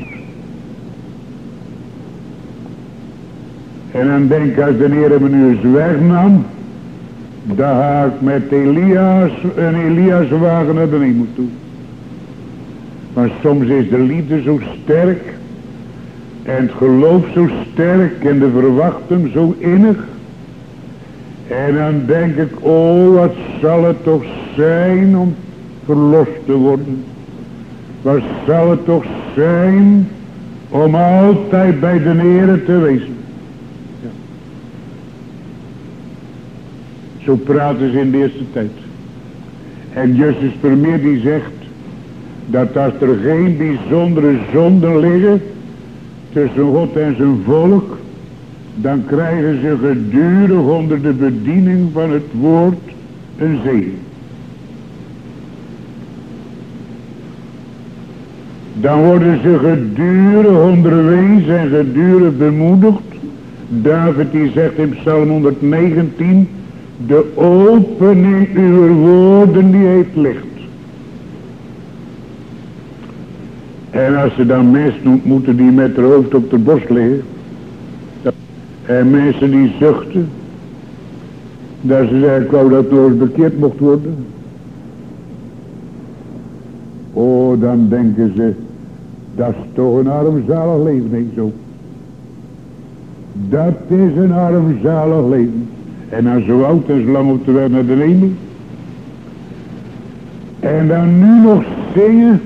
Speaker 2: En dan denk ik, als de Heer me nu eens wegnam, dan ga ik met Elias, een Elias wagen naar de hemel toe. Maar soms is de liefde zo sterk. En het geloof zo sterk. En de verwachting zo innig. En dan denk ik, oh wat zal het toch zijn om verlost te worden. Wat zal het toch zijn om altijd bij de Heere te wezen. Ja. Zo praten ze in de eerste tijd. En Justus Vermeer die zegt dat als er geen bijzondere zonden liggen tussen God en zijn volk, dan krijgen ze gedurig onder de bediening van het woord een zegen. Dan worden ze gedurig onderwezen en gedurig bemoedigd. David die zegt in Psalm honderdnegentien, de opening uw woorden die heeft licht. En als ze dan mensen ontmoeten die met hun hoofd op de borst liggen. En mensen die zuchten. Dat ze zeggen, ik wou dat nog eens bekeerd mocht worden. Oh, dan denken ze, dat is toch een armzalig leven, nee zo. Dat is een armzalig leven. En dan zo oud en zo lang op de weg naar de hemel. En dan nu nog zingen.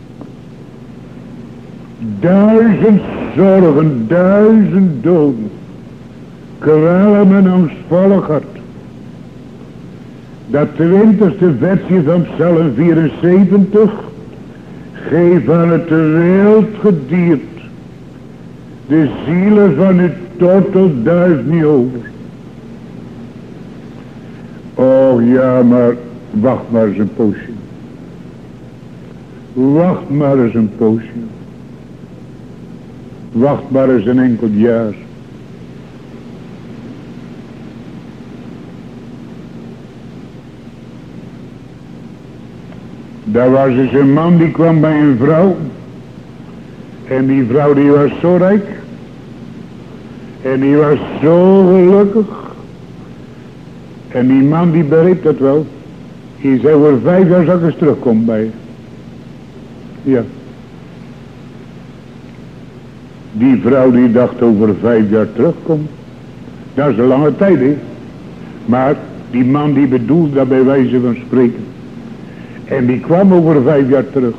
Speaker 2: Duizend zorgen, duizend doden. Kwellen mijn angstvallig hart. Dat twintigste versje van Psalm vierenzeventig. Geef aan het wild gediert. De zielen van uw tortelduif niet over. Och ja, maar wacht maar eens een poosje. Wacht maar eens een poosje. Wacht maar eens een enkel jaar. Daar was eens een man die kwam bij een vrouw. En die vrouw die was zo rijk. En die was zo gelukkig. En die man die begreep dat wel. Die zei voor vijf jaar zal ik eens terugkomen bij je. Ja. Die vrouw die dacht over vijf jaar terugkomen. Dat is een lange tijd, hè. Maar die man die bedoelde dat bij wijze van spreken. En die kwam over vijf jaar terug.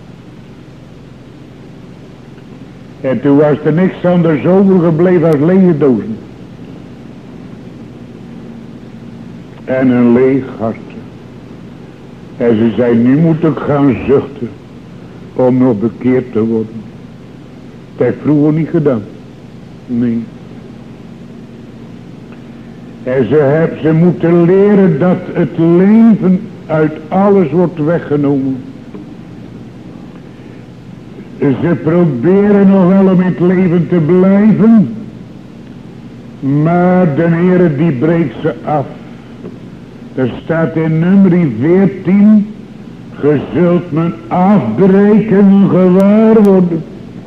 Speaker 2: En toen was er niks anders overgebleven als lege dozen. En een leeg hart. En ze zei, nu moet ik gaan zuchten. Om nog bekeerd te worden. Dat heb ik vroeger niet gedaan. Nee. En ze heeft ze moeten leren dat het leven uit alles wordt weggenomen. Ze proberen nog wel om in het leven te blijven. Maar de Heere die breekt ze af. Er staat in nummer veertien. Ge zult mijn afbreken gewaar worden.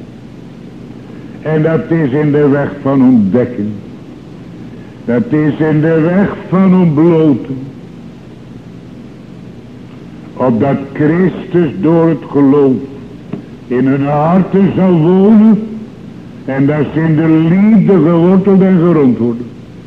Speaker 2: En dat is in de weg van ontdekking. Dat is in de weg van ontbloten. Opdat Christus door het geloof in hun harten zal wonen. En dat ze in de liefde geworteld en gerond worden.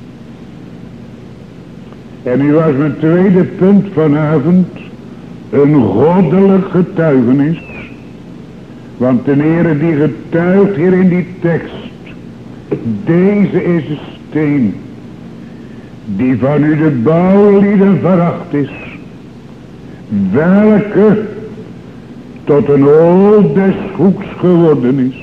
Speaker 2: En nu was mijn tweede punt vanavond. Een goddelijk getuigenis. Want de Heere die getuigt hier in die tekst. Deze is de steen. Die van u de bouwlieden veracht is. Welke tot een oog des hoeks geworden is.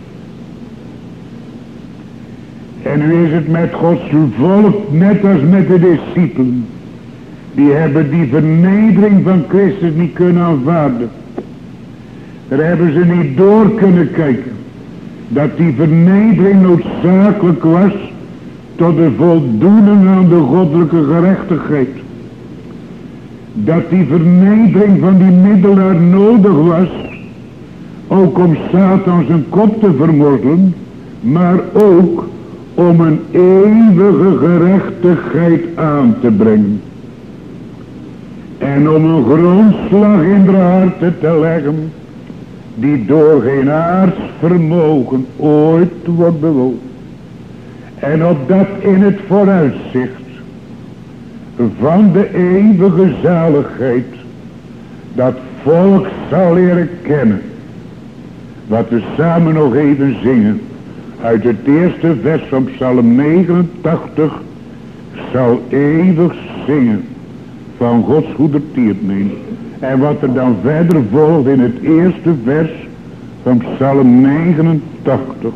Speaker 2: En nu is het met Gods volk net als met de discipelen. Die hebben die vernedering van Christus niet kunnen aanvaarden. Daar hebben ze niet door kunnen kijken. Dat die vernedering noodzakelijk was tot de voldoening aan de goddelijke gerechtigheid. Dat die vernedering van die middelaar nodig was. Ook om Satan zijn kop te vermorzelen. Maar ook om een eeuwige gerechtigheid aan te brengen. En om een grondslag in de harten te leggen. Die door geen aards vermogen ooit wordt bewogen. En opdat in het vooruitzicht van de eeuwige zaligheid dat volk zal leren kennen. Wat we samen nog even zingen. Uit het eerste vers van Psalm negenentachtig. Zal eeuwig zingen van Gods goedertierenheid. En wat er dan verder volgt in het eerste vers van Psalm negenentachtig.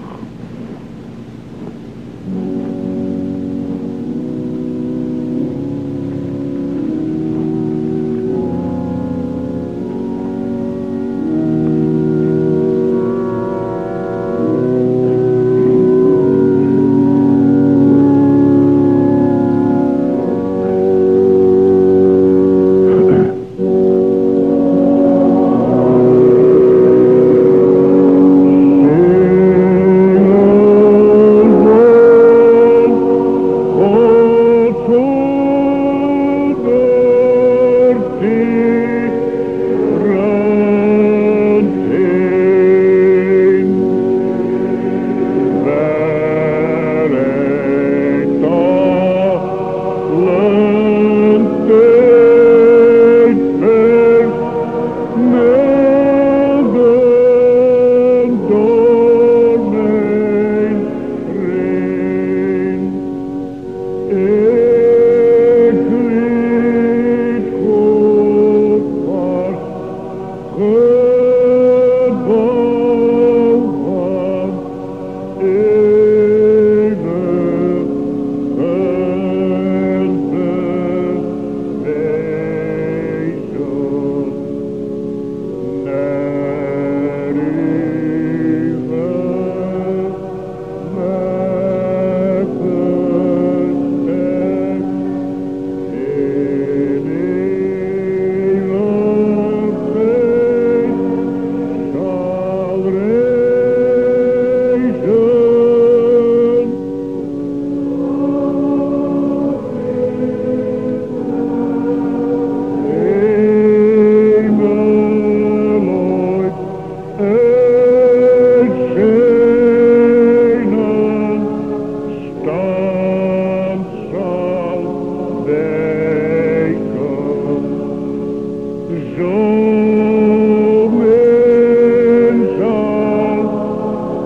Speaker 2: zo men zal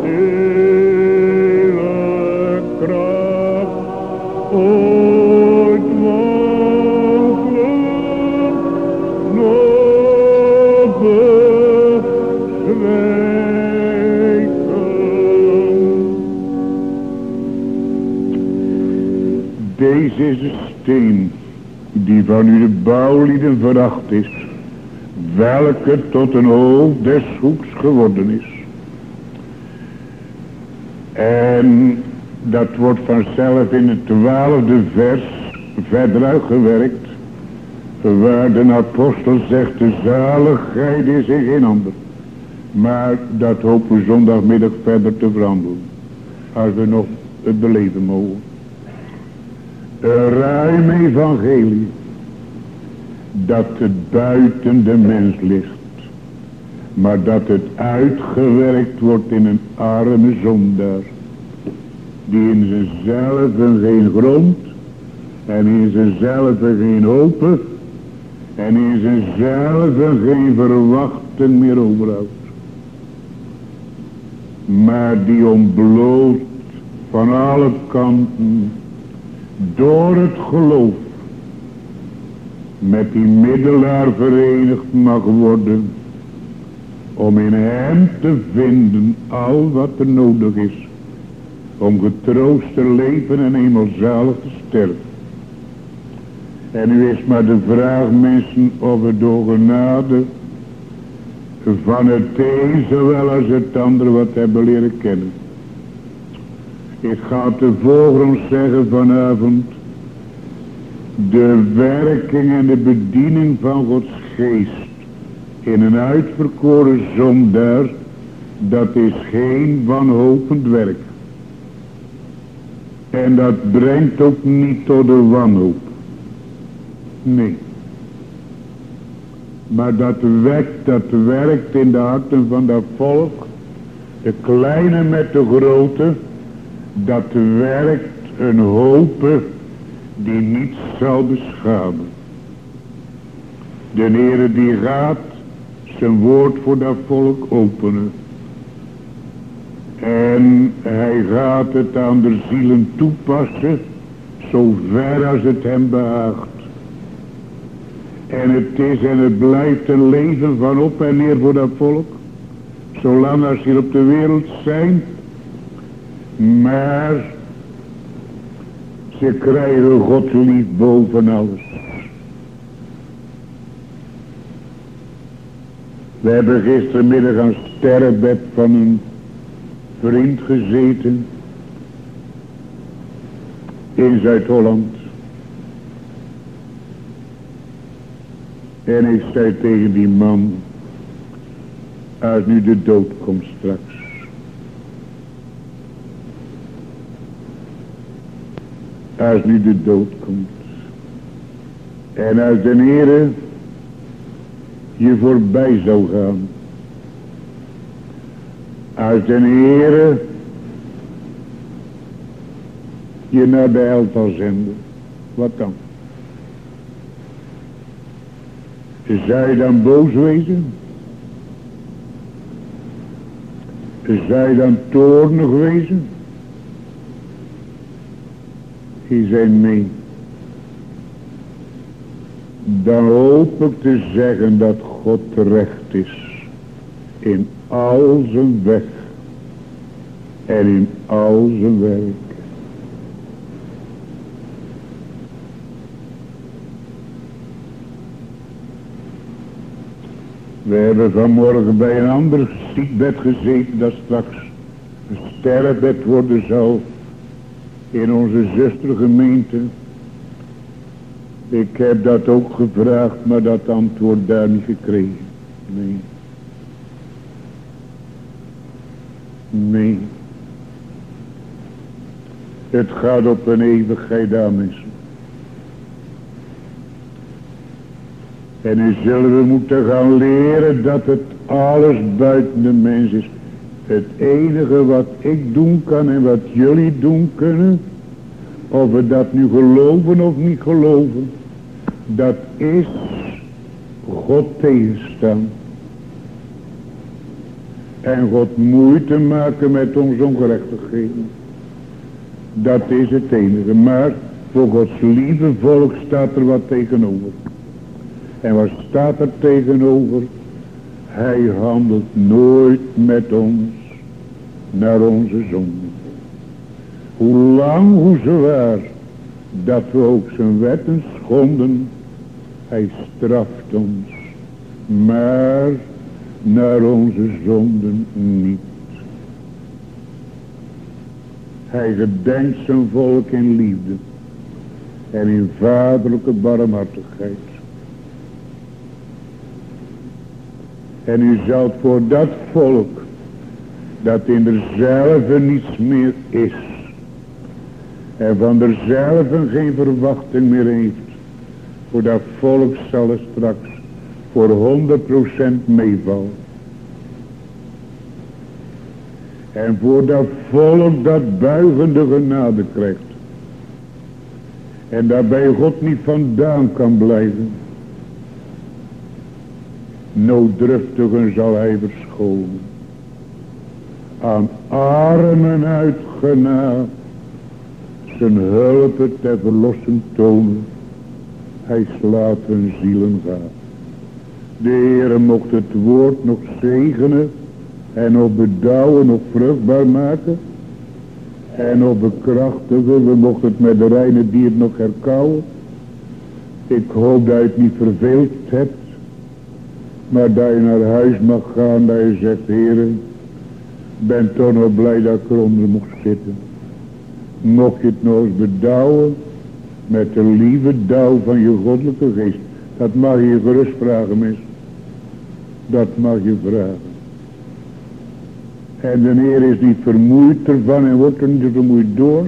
Speaker 2: stille kracht ooit wankelen, nog bezwijken. Deze is de steen die van u de bouwlieden veracht is, welke tot een hoofd des hoeks geworden is. En dat wordt vanzelf in het twaalfde vers verder uitgewerkt, waar de apostel zegt, de zaligheid is in geen ander. Maar dat hopen we zondagmiddag verder te veranderen, als we nog het beleven mogen. Een ruim evangelie, dat het buiten de mens ligt, maar dat het uitgewerkt wordt in een arme zondaar, die in zichzelf geen grond, en in zichzelf geen hoop, en in zichzelf geen verwachten meer overhoudt. Maar die ontbloot van alle kanten, door het geloof, met die middelaar verenigd mag worden, om in hem te vinden al wat er nodig is, om getroost te leven en eenmaal zalig te sterven. En nu is maar de vraag, mensen, of we door genade van het een zowel als het andere wat hebben leren kennen. Ik ga te voor ons zeggen vanavond, de werking en de bediening van Gods geest in een uitverkoren zondaar, dat is geen wanhopend werk. En dat brengt ook niet tot de wanhoop. Nee. Maar dat wekt, dat werkt in de harten van dat volk, de kleine met de grote, dat werkt een hoop die niet zal beschamen. De Heere die gaat zijn woord voor dat volk openen. En hij gaat het aan de zielen toepassen, zo ver als het hem behaagt. En het is en het blijft een leven van op en neer voor dat volk, zolang als hier op de wereld zijn. Maar ze krijgen God lief boven alles. We hebben gistermiddag aan het sterrenbed van een vriend gezeten in Zuid-Holland. En ik zei tegen die man, als nu de dood komt straks, als nu de dood komt, en als de Heere je voorbij zou gaan, als de Heere je naar de hel zal zenden, wat dan? Zou je dan boos wezen? Zou je dan toornig wezen? Hij zei nee. Dan hoop ik te zeggen dat God terecht is in al zijn weg en in al zijn werk. We hebben vanmorgen bij een ander ziekbed gezeten dat straks een sterrenbed worden zal in onze zustergemeente. Ik heb dat ook gevraagd, maar dat antwoord daar niet gekregen. Nee. Nee. Het gaat op een eeuwigheid aan, mensen. En nu zullen we moeten gaan leren dat het alles buiten de mens is. Het enige wat ik doen kan en wat jullie doen kunnen, of we dat nu geloven of niet geloven, dat is God tegenstaan. En God moeite maken met onze ongerechtigheden. Dat is het enige. Maar voor Gods lieve volk staat er wat tegenover. En wat staat er tegenover? Hij handelt nooit met ons naar onze zonde. Hoe lang, hoe zwaar, dat we ook zijn wetten schonden, hij straft ons, maar naar onze zonden niet. Hij gedenkt zijn volk in liefde en in vaderlijke barmhartigheid. En u zult voor dat volk, dat in derzelve niets meer is, en van derzelve geen verwachting meer heeft, voor dat volk zal er straks voor honderd procent meevallen. En voor dat volk dat buigende genade krijgt, en daar bij God niet vandaan kan blijven, nooddruftigen zal hij verschonen. Aan armen uit genade zijn hulp ter verlossing tonen. Hij slaat hun zielen gaan. De Heere mocht het woord nog zegenen en op bedouwen nog vruchtbaar maken. En op bekrachtigen, we mochten het met de reine dier nog herkauwen. Ik hoop dat je het niet verveeld hebt. Maar dat je naar huis mag gaan, dat je zegt, Heere, ben toch nog blij dat ik eronder mocht zitten. Mocht je het nog eens bedouwen met de lieve dauw van je goddelijke geest. Dat mag je gerust vragen, mis. Dat mag je vragen. En de Heer is niet vermoeid ervan en wordt er niet vermoeid door.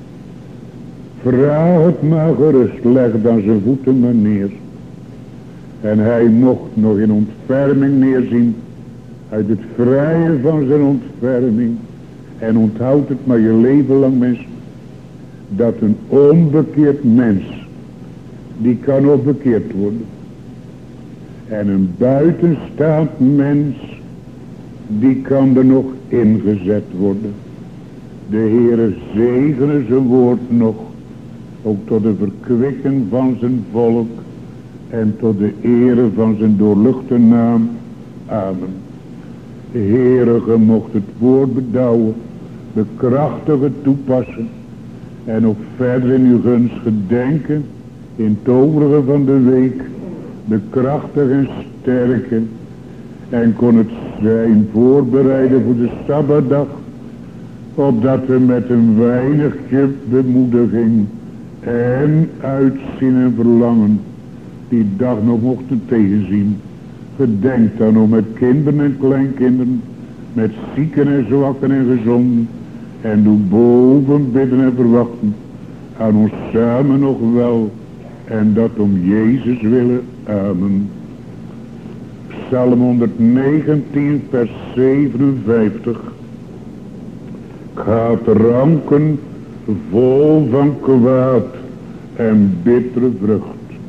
Speaker 2: Vraag het maar gerust, leg dan zijn voeten maar neer. En hij mocht nog in ontferming neerzien, uit het vrije van zijn ontferming. En onthoud het maar je leven lang, mens, dat een onbekeerd mens, die kan ook bekeerd worden. En een buitenstaand mens, die kan er nog ingezet worden. De Heere zegene zijn woord nog, ook tot de verkwikking van zijn volk en tot de ere van zijn doorluchte naam. Amen. De Heere, ge mocht het woord bedouwen, bekrachtigen, toepassen en ook verder in uw gunst gedenken, in het overige van de week, bekrachtigen en sterken, en kon het zijn voorbereiden voor de Sabbatdag, opdat we met een weinigje bemoediging en uitzien en verlangen die dag nog mochten tegenzien. Gedenk dan om met kinderen en kleinkinderen, met zieken en zwakken en gezonden, en doe boven bidden en verwachten aan ons samen nog wel, en dat om Jezus willen. Amen. Psalm honderdnegentien vers zevenenvijftig. Gaat ranken vol van kwaad en bittere vrucht.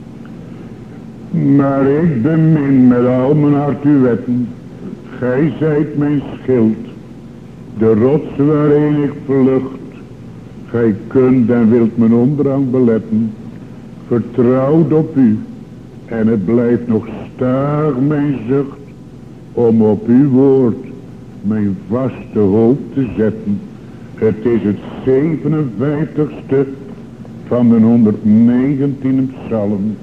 Speaker 2: Maar ik bemin met al mijn hart uw wetten. Gij zijt mijn schild, de rots waarin ik vlucht. Gij kunt en wilt mijn ondergang beletten. Vertrouwd op u, en het blijft nog staag mijn zucht, om op uw woord mijn vaste hoop te zetten. Het is het zevenenvijftigste van de honderdnegentiende psalm.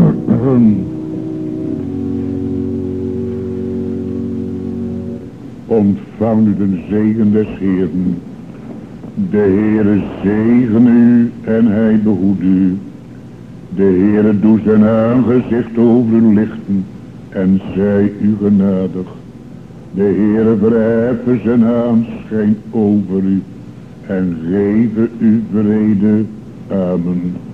Speaker 2: Ontvang u de zegen des Heeren. De Heere zegen u en hij behoed u. De Heere doet zijn aangezicht over u lichten en zij u genadig. De Heere verheffen zijn aanschijn over u en geven u vrede. Amen.